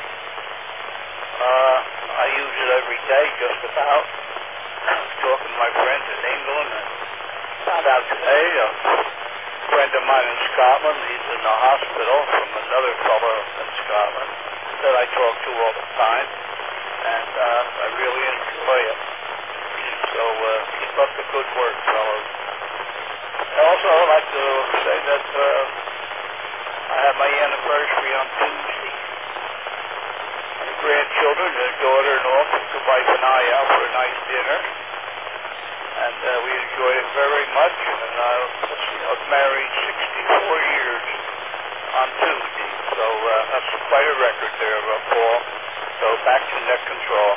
I use it every day, just about. Talking to my friends in England, and found out today a friend of mine in Scotland, he's in the hospital from another fellow in Scotland that I talk to all the time, and I really enjoy it. So keep up the good work, fellows. I also like to say that I have my anniversary on Tuesday. My grandchildren, their daughter and all, took the wife and I out for a nice dinner. And we enjoyed it very much. And I was married 64 years on Tuesday. So that's quite a record there, Paul. So back to net control.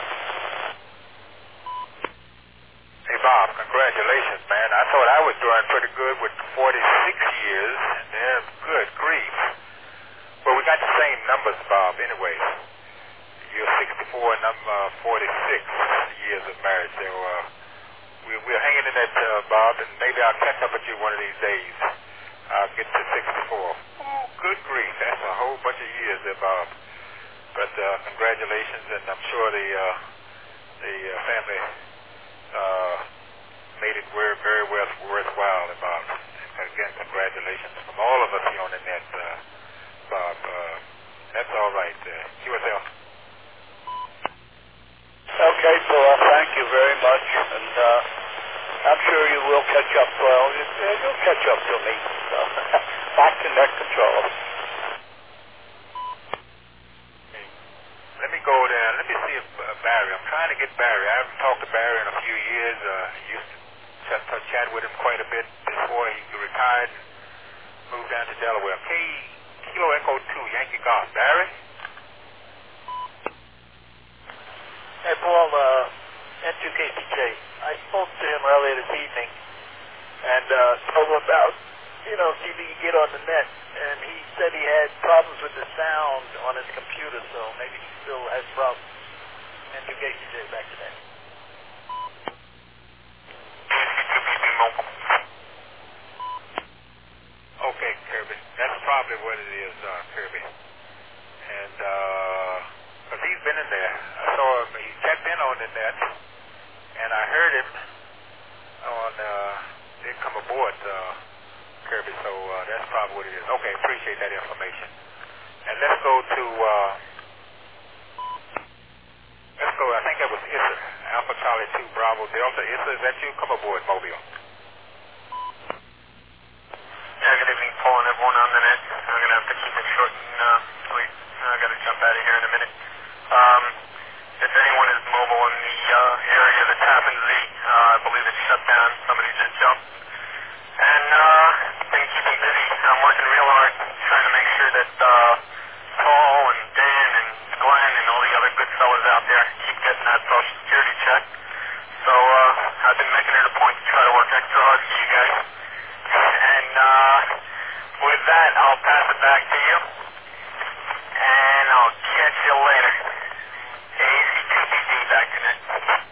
Hey, Bob, congratulations, man. I thought I was doing pretty good with 46 years. Yeah, good grief. Well, we got the same numbers, Bob, anyway. You're 64 and I'm 46 years of marriage. So we're hanging in that, Bob, and maybe I'll catch up with you one of these days. I'll get to 64. Oh, good grief. That's a whole bunch of years there, Bob. But congratulations, and I'm sure the family made it very worthwhile, Bob. Again, congratulations from all of us here on the net, Bob. That's all right. QSL. Okay, Paul, thank you very much, and I'm sure you will catch up. Well, you'll catch up to me. So, back to net control. Let me go there. Let me see if Barry. I'm trying to get Barry. I haven't talked to Barry in a few years. Used to chat with him quite a bit before he retired and moved down to Delaware. Kilo Echo 2, Yankee Golf. Barry? Hey, Paul, N2KCJ. I spoke to him earlier this evening and told him about, see if he could get on the net. And he said he had problems with the sound on his computer, so maybe he still has problems. N2KCJ, back to that. Okay, Kirby. That's probably what it is, Kirby. And, because he's been in there. I saw him, he checked in on the net, and I heard him on, didn't come aboard, Kirby, so that's probably what it is. Okay, appreciate that information. And let's go to, I think that was Issa, Alpha Charlie 2 Bravo Delta. Issa, is that you? Come aboard, Mobile. Yeah, good evening, Paul and everyone on the net. I'm going to have to keep it short and sweet. I've got to jump out of here in a minute. If anyone is mobile in the area that's happened to I believe it's shut down. Somebody just jumped. And been keeping busy. I'm working real hard trying to make sure that Paul and Dan and Glenn and all the other good fellas out there keep getting that Social Security check. So I've been making it a point to try to work extra hard for you guys. And with that, I'll pass it back to you. And I'll catch you later. AC2BD back to net.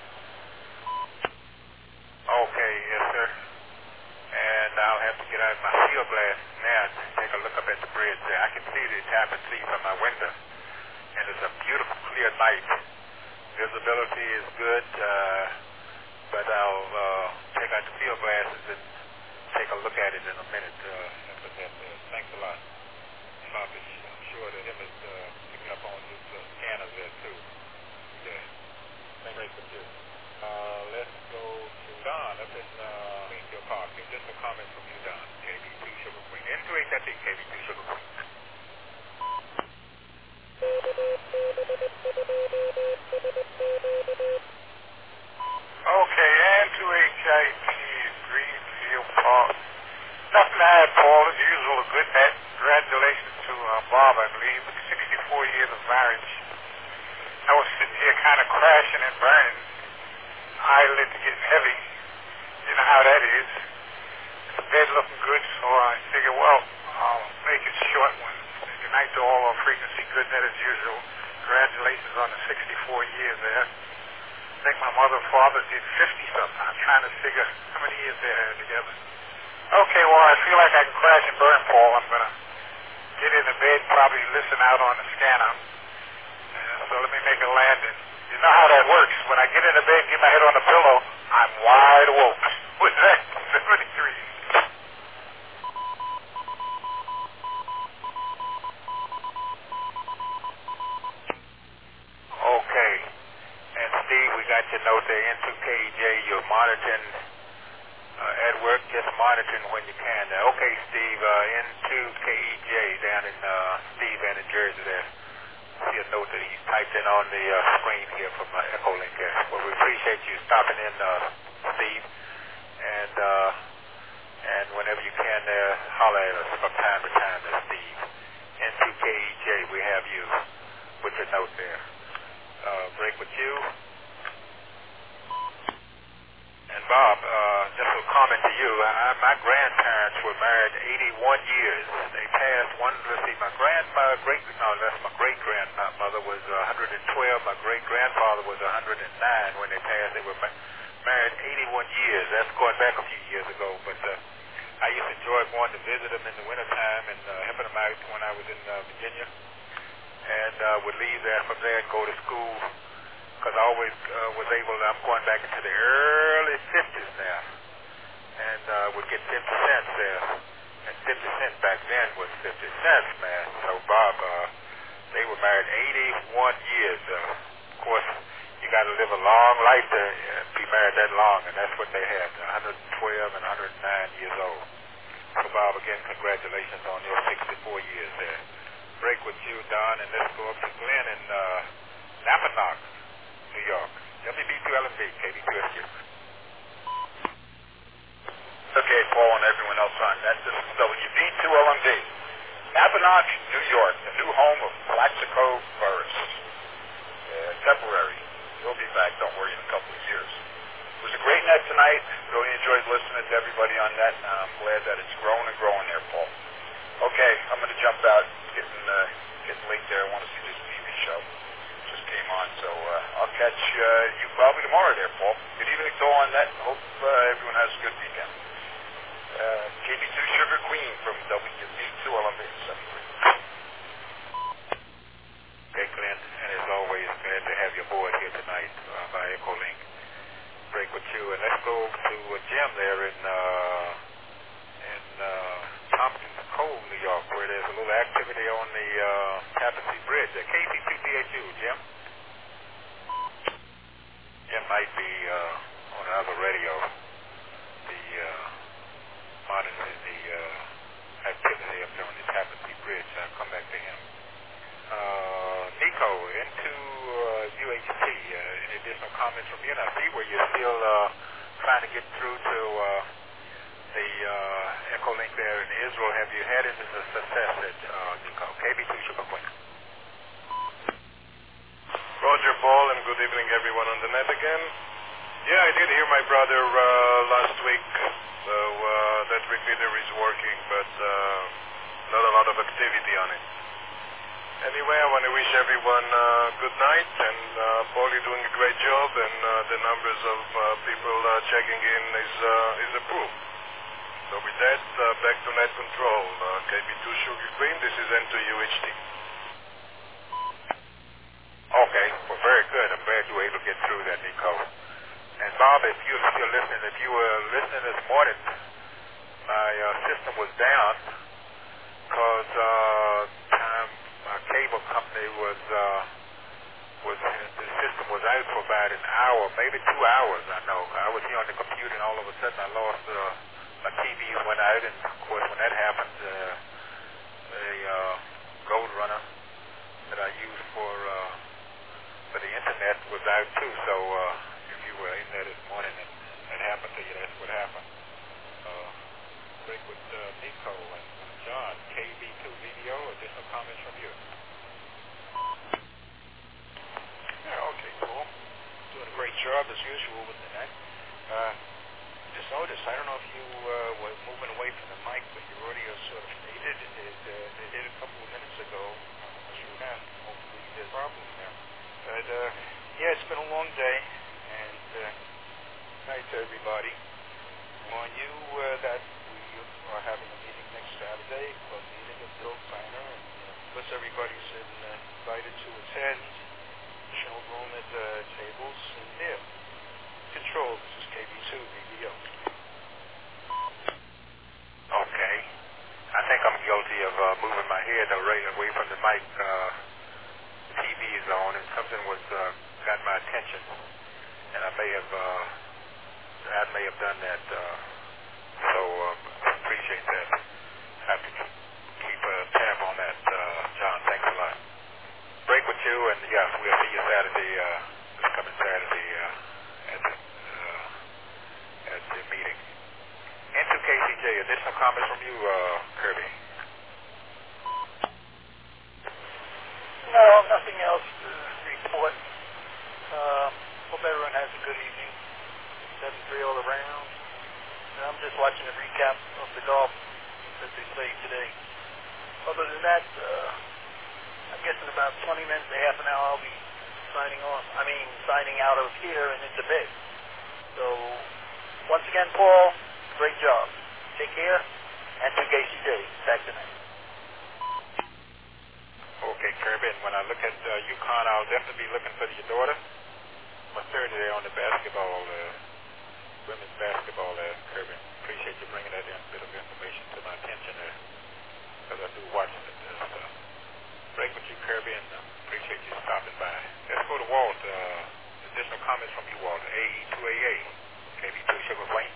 Okay, yes, sir. And I'll have to get out my field glass now and take a look up at the bridge there. I can see the Tappan Sea from my window. And it's a beautiful, clear night. Visibility is good, but I'll take out the field glasses and take a look at it in a minute. Thanks a lot. Bob, I'm sure that him is picking up on his scanners there too. Yeah. Thanks for you. Let's go to Don up in Greenfield Park. Just a comment from you, Don. KB2 Sugar Queen. N28 KB2 Sugar Queen. Okay, N2HIT Greenfield Park. Nothing to add, Paul. As usual, a good net. Congratulations to Bob, I believe, with 64 years of marriage. I was sitting here kind of crashing and burning. Eyelids getting heavy. You know how that is. The bed looking good, so I figured, well, make it a short one. Good night to all on Frequency. Good net as usual. Congratulations on the 64 years there. I think my mother and father did 50-something. I'm trying to figure how many years they had together. Okay, well, I feel like I can crash and burn, Paul. I'm going to get in the bed and probably listen out on the scanner. So let me make a landing. You know how that works. When I get in the bed and get my head on the pillow, I'm wide awoke. With that, 73. Okay. And Steve, we got your note there, N2KEJ, you're monitoring at work, just monitoring when you can. Okay, Steve, N2KEJ down in Steve and in Jersey there. See a note that he's typed in on the screen here from Echolink there. Well, we appreciate you stopping in, Steve. And whenever you can, holler at us from time to time, Steve. N2KEJ, we have you with your note there. Break with you. And Bob, just a comment to you. My grandparents were married 81 years. They passed one, let's see, my great-grandmother was 112. My great-grandfather was 109 when they passed. They were married 81 years. That's going back a few years ago. But I used to enjoy going to visit them in the wintertime and helping them out when I was in Virginia. And would leave there from there and go to school because I always was able to, I'm going back into the early 50s now, and would get 50 cents there. And 50 cents back then was 50 cents, man. So, Bob, they were married 81 years. Of course, you got to live a long life to be married that long, and that's what they had, 112 and 109 years old. So, Bob, again, congratulations on your 64 years there. Break with you, Don, and let's go up to Glenn in Napanoch, New York. WB2LMV, KB2SQ. Okay, Paul and everyone else on that. This is WB2LMV. Napanoch, New York, the new home of Plaxico Burris. Temporary. He'll be back, don't worry, in a couple of years. It was a great net tonight. Really enjoyed listening to everybody on net, and I'm glad that it's growing and growing there, Paul. Okay, I'm going to jump out. Getting late there. I want to see this TV show. Just came on, so I'll catch you probably tomorrow there, Paul. Good evening to all on that. Hope everyone has a good weekend. KB2 Sugar Queen from WB2LMV 73. Okay, Glenn, and as always, glad to have you aboard here tonight by Echolink. Break with you, and let's go to Jim there in Tompkins Cove, New York, where there's a little activity on the Tappan Zee Bridge. KC2DHU, Jim? Jim might be on another radio, monitoring the activity up there on the Tappan Zee Bridge. I'll come back to him. Nico, into UHT. Any additional comments from you? And I see where you're still trying to get through to the Echolink there in Israel. Have you had any success at Nico? KB2 Sugar Queen. Roger, Paul, and good evening everyone on the net again. Yeah, I did hear my brother last week, so that repeater is working, but not a lot of activity on it. Anyway, I want to wish everyone good night, and Paul, you're doing a great job, and the numbers of people checking in is approved. So with that, back to net control. KB2 Sugar Queen, this is N2UHT. Okay, well, very good. I'm glad you were able to get through that, Nico. And Bob, if you're still listening, if you were listening this morning, my system was down because my cable company the system was out for about an hour, maybe 2 hours, I know. I was here on the computer, and all of a sudden I lost, my TVs went out, and of course when that happens, the Gold Runner that I use for the internet was out too, so if you were in there this morning and that happened to you, that's what happened. Break with Nico and John, KB2 Video, additional comments from you. Yeah, okay, cool. Doing a great job as usual with the net. Just noticed, I don't know if you were moving away from the mic, but your audio sort of faded. been a long day, and good night to everybody. On you that we are having a meeting next Saturday, club meeting at Bill Kleiner, and plus everybody's invited to attend. Additional room at tables, and there. Control, this is KB2, BBO. Okay. I think I'm guilty of moving my head away from the mic. TV is on, and something was got my attention, and I may have done that. So appreciate that. Have to keep a tab on that, John. Thanks a lot. Break with you, and yeah, we'll see you Saturday. This coming Saturday at the meeting. N2KCJ. Additional comments from you, Kirby? No, nothing else to report. Hope everyone has a good evening. 7-3 all around. And I'm just watching a recap of the golf that they played today. Other than that, I guess in about 20 minutes to half an hour I'll be signing out of here and into bed. So, once again, Paul, great job. Take care, and to KCJ. Back tonight. Okay, Kirby, and when I look at UConn, I'll definitely be looking for your daughter. My third there on the basketball, women's basketball there, Kirby. Appreciate you bringing that bit of information to my attention there, because I do watch it. Break with you, Kirby, and appreciate you stopping by. Let's go to Walt. Additional comments from you, Walt. AE2AA. KB2 Sugar Queen.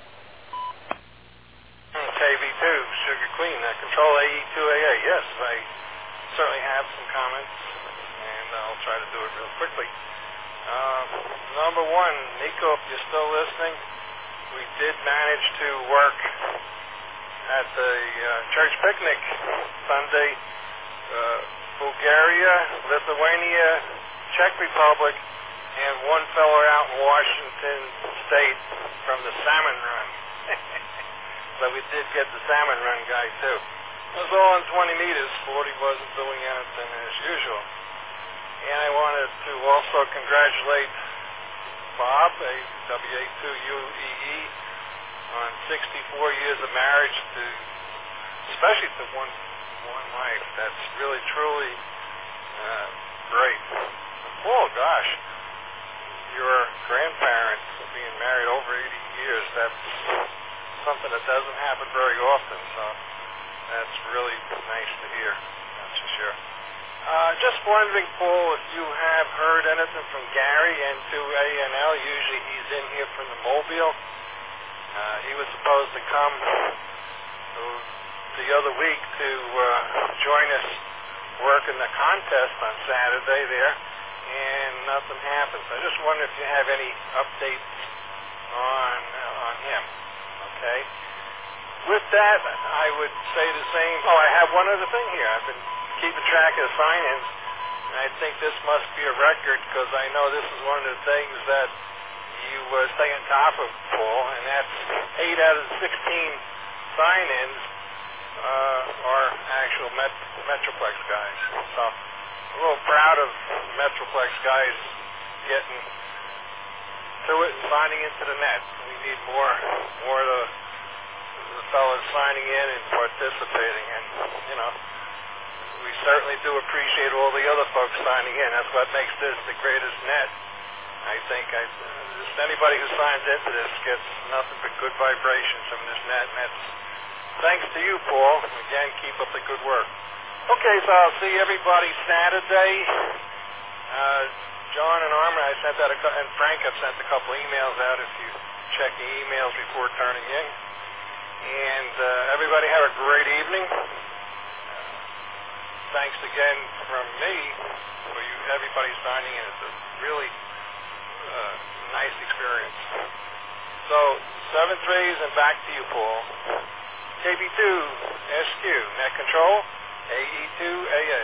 KB2 Sugar Queen. Control AE2AA. Yes, I certainly have some comments, and I'll try to do it real quickly. Number one, Nico, if you're still listening, we did manage to work at the church picnic Sunday. Bulgaria, Lithuania, Czech Republic, and one fellow out in Washington State from the salmon run. So we did get the salmon run guy too. It was all in 20 meters. 40 wasn't doing anything as usual. And I wanted to also congratulate Bob, a WA2UEE, on 64 years of marriage, especially to one wife. That's really, truly great. Oh, gosh. Your grandparents being married over 80 years, that's something that doesn't happen very often, so that's really nice to hear, that's for sure. Just wondering, Paul, if you have heard anything from Gary N2ANL. Usually he's in here from the Mobile. He was supposed to come the other week to join us working the contest on Saturday there, and nothing happened. So I just wonder if you have any updates on him. Okay. With that, I would say the same. Oh, I have one other thing here. I've been keeping track of sign-ins, and I think this must be a record because I know this is one of the things that you stay on top of, Paul, and that's 8 out of 16 sign-ins are actual Metroplex guys. So I'm a little proud of Metroplex guys getting to it and signing into the net. We need more of the fellas signing in and participating, and we certainly do appreciate all the other folks signing in. That's what makes this the greatest net. I think just anybody who signs into this gets nothing but good vibrations from this net, and that's thanks to you, Paul. Again, keep up the good work. Okay, so I'll see everybody Saturday. John and Armin, I sent out and Frank, I've sent a couple emails out if you check the emails before turning in. And everybody have a great evening. Thanks again from me for everybody signing in. It's a really nice experience. So 7-3s and back to you, Paul. KB2 SQ Net Control AE2AA.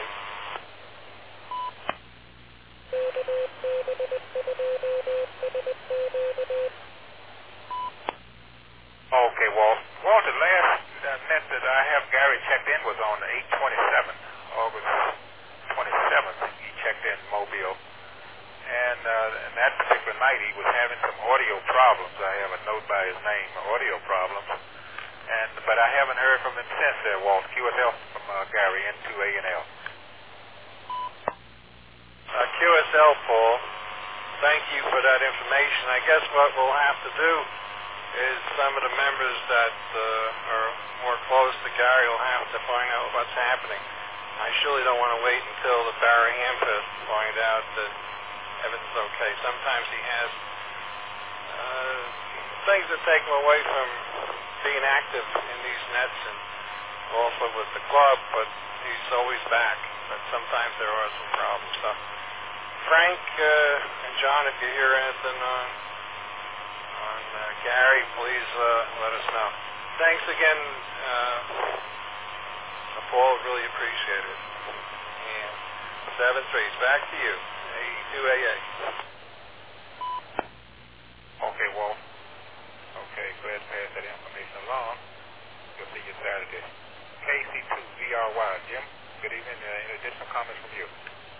Okay, Walter, last net that I have Gary checked in was on 8/27, August 27th. He checked in Mobile, and other night he was having some audio problems. I have a note by his name, audio problems. But I haven't heard from him since there, Walt. QSL from Gary, N2A&L. QSL, Paul, thank you for that information. I guess what we'll have to do is some of the members that are more close to Gary will have to find out what's happening. I surely don't want to wait until the Barry Hamfest to find out that everything's okay. Sometimes he has things that take him away from being active in these nets and also with the club, but he's always back. But sometimes there are some problems. So Frank and John, if you hear anything on Gary, please let us know. Thanks again, Paul. Really appreciate it. And 7-3, back to you. A2AA. Okay, Walt. Okay, glad to pass that information along. We'll see you Saturday. KC2VRY, Jim. Good evening. Any additional comments from you?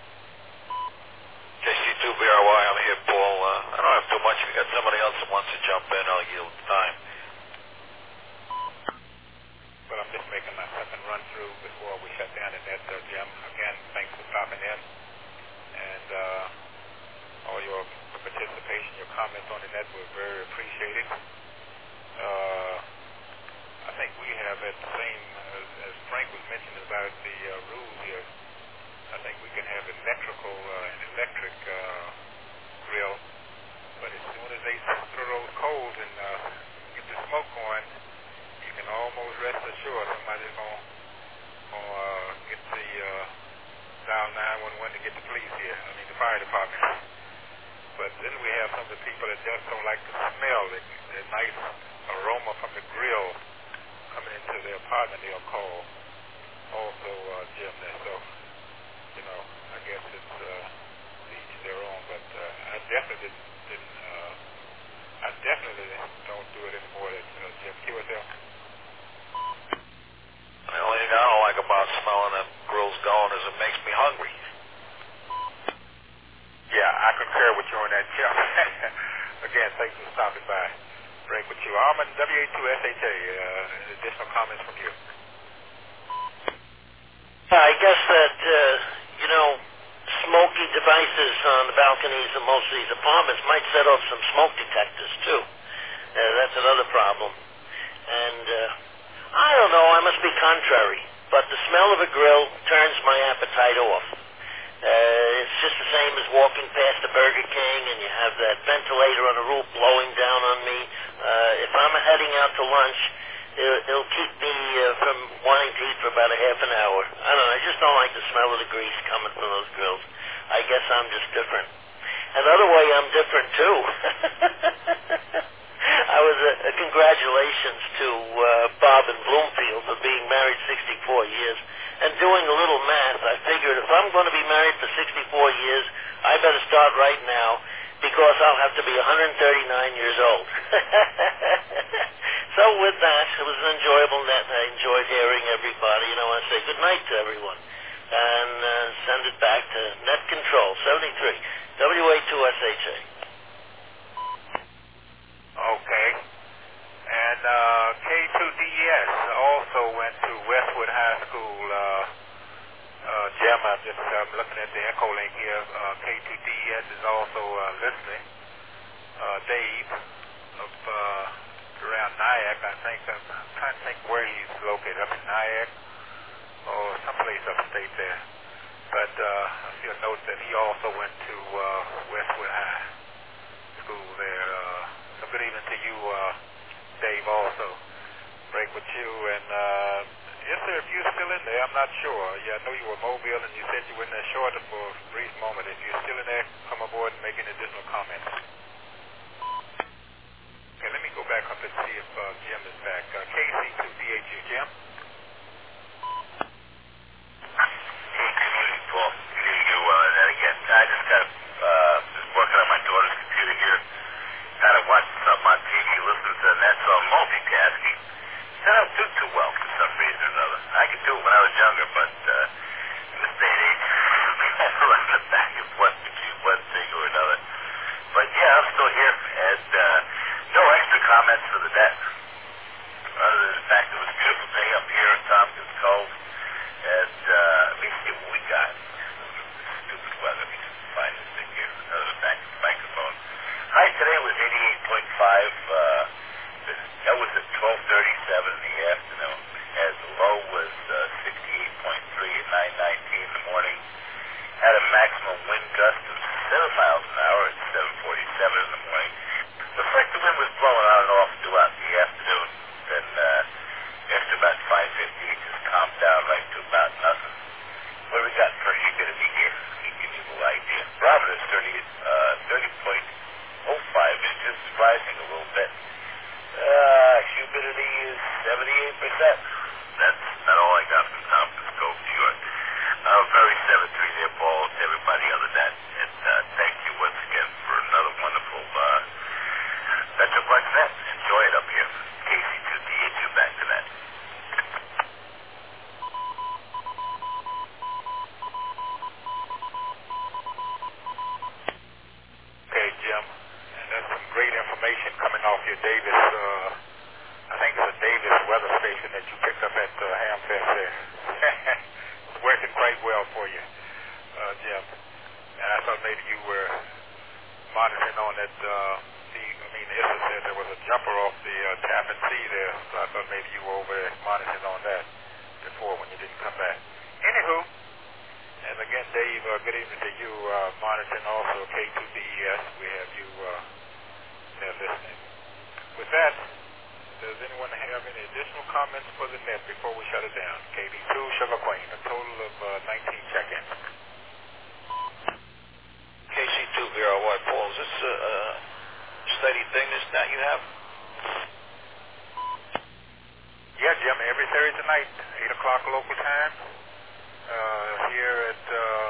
KC2VRY, I'm here, Paul. I don't have too much. If you got somebody else that wants to jump in, I'll yield time. Well, I'm just making my second run through before we shut down the net, Jim. Again, thanks for stopping in. And all your participation, your comments on the net were very appreciated. I think we have at the same, as Frank was mentioning about the rules here, I think we can have an electric grill, but as soon as they throw those coals and get the smoke going, you can almost rest assured somebody's going to get the dial 911 to get the police here, the fire department. But then we have some of the people that just don't like the smell, the nice aroma from the grill coming into their apartment. They'll call also Jim there. So, I guess it's each their own. But I definitely don't do it anymore. Jim, QSL. The only thing I don't like about smelling them grills going is it makes me hungry. Yeah, I concur with you on that, Jim. Again, thanks for stopping by. Break with you. Armand, WA2SHA, additional comments from you. I guess that, smoky devices on the balconies of most of these apartments might set off some smoke detectors, too. That's another problem. And, I don't know, I must be contrary, but the smell of a grill turns my appetite off. It's just the same as walking past a Burger King and you have that ventilator on the roof blowing down on me. If I'm heading out to lunch, it'll keep me from wanting to eat for about a half an hour. I don't know, I just don't like the smell of the grease coming from those grills. I guess I'm just different. Another way I'm different, too. I was congratulations to Bob and Bloomfield for being married 64 years. And doing a little math, I figured if I'm going to be married for 64 years, I better start right now because I'll have to be 139 years old. So with that, it was an enjoyable net. I enjoyed hearing everybody. I want to say good night to everyone. And send it back to Net Control, 73, WA2SHA. Okay. And K2DES also went to Westwood High School. Jim, I'm looking at the Echo link here. K2DES is also listening. Dave up around Nyack, I think. I'm trying to think where he's located, up in Nyack or someplace upstate there. But I see a note that he also went to Westwood High School there. So good evening to you, Dave, also. Break with you. And yes, sir, if you're still in there, I'm not sure. Yeah, I know you were mobile and you said you were in there short for a brief moment. If you're still in there, come aboard and make any additional comments. Okay, let me go back up and see if Jim is back. KC2DHU, Jim? Good evening, Paul. Good evening, you. And again, I just got just working on my daughter's computer here. Kind of watching something on TV, listening to the net, so I'm multitasking. I don't do too well for some reason or another. I could do it when I was younger, but in this day and age, I'm running back and forth between one thing or another. But yeah, I'm for you, Jim. And I thought maybe you were monitoring on that. Issa said there was a jumper off the Tappan Sea there, so I thought maybe you were over there monitoring on that before when you didn't come back. Anywho, and again, Dave, good evening to you, monitoring also K2BES. We have you there listening. With that, does anyone have any additional comments for the net before we shut it down? KB2, Sugar Queen, a total of 19 check-ins. KC2 VRY, Paul, is this a steady thing that you have? Yeah, Jim, every Thursday night, 8 o'clock local time, here at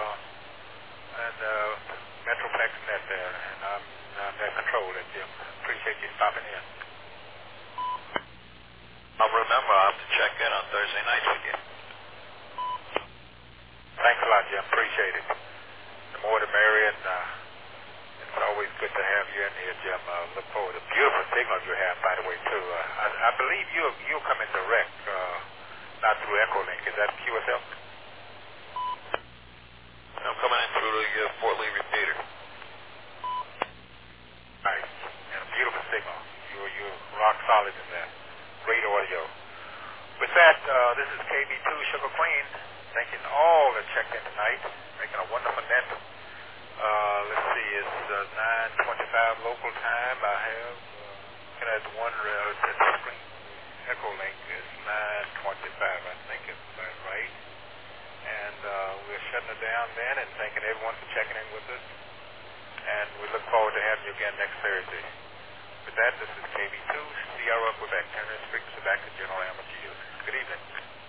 Metroplex Net there, and I'm at control there, Jim. Appreciate you stopping in. I'll remember, I'll have to check in on Thursday nights with you. Thanks a lot, Jim. Appreciate it. The more the merrier, and it's always good to have you in here, Jim. Look forward to beautiful signal you have, by the way, too. I believe you'll come in direct, not through Echolink. Is that QSL? I'm coming in through the Fort Lee repeater. Nice. And a beautiful signal. You're rock solid in there. Great audio. With that, this is KB2 Sugar Queen. Thanking all that checked in tonight. Making a wonderful net. Let's see, it's 9:25 local time. I have, looking at the one screen, Echolink is 9:25. I think it's right. And we're shutting it down then, and thanking everyone for checking in with us. And we look forward to having you again next Thursday. With that, this is KB2, Sierra, Quebec. Turning this frequency back to General Amateur use. Good evening.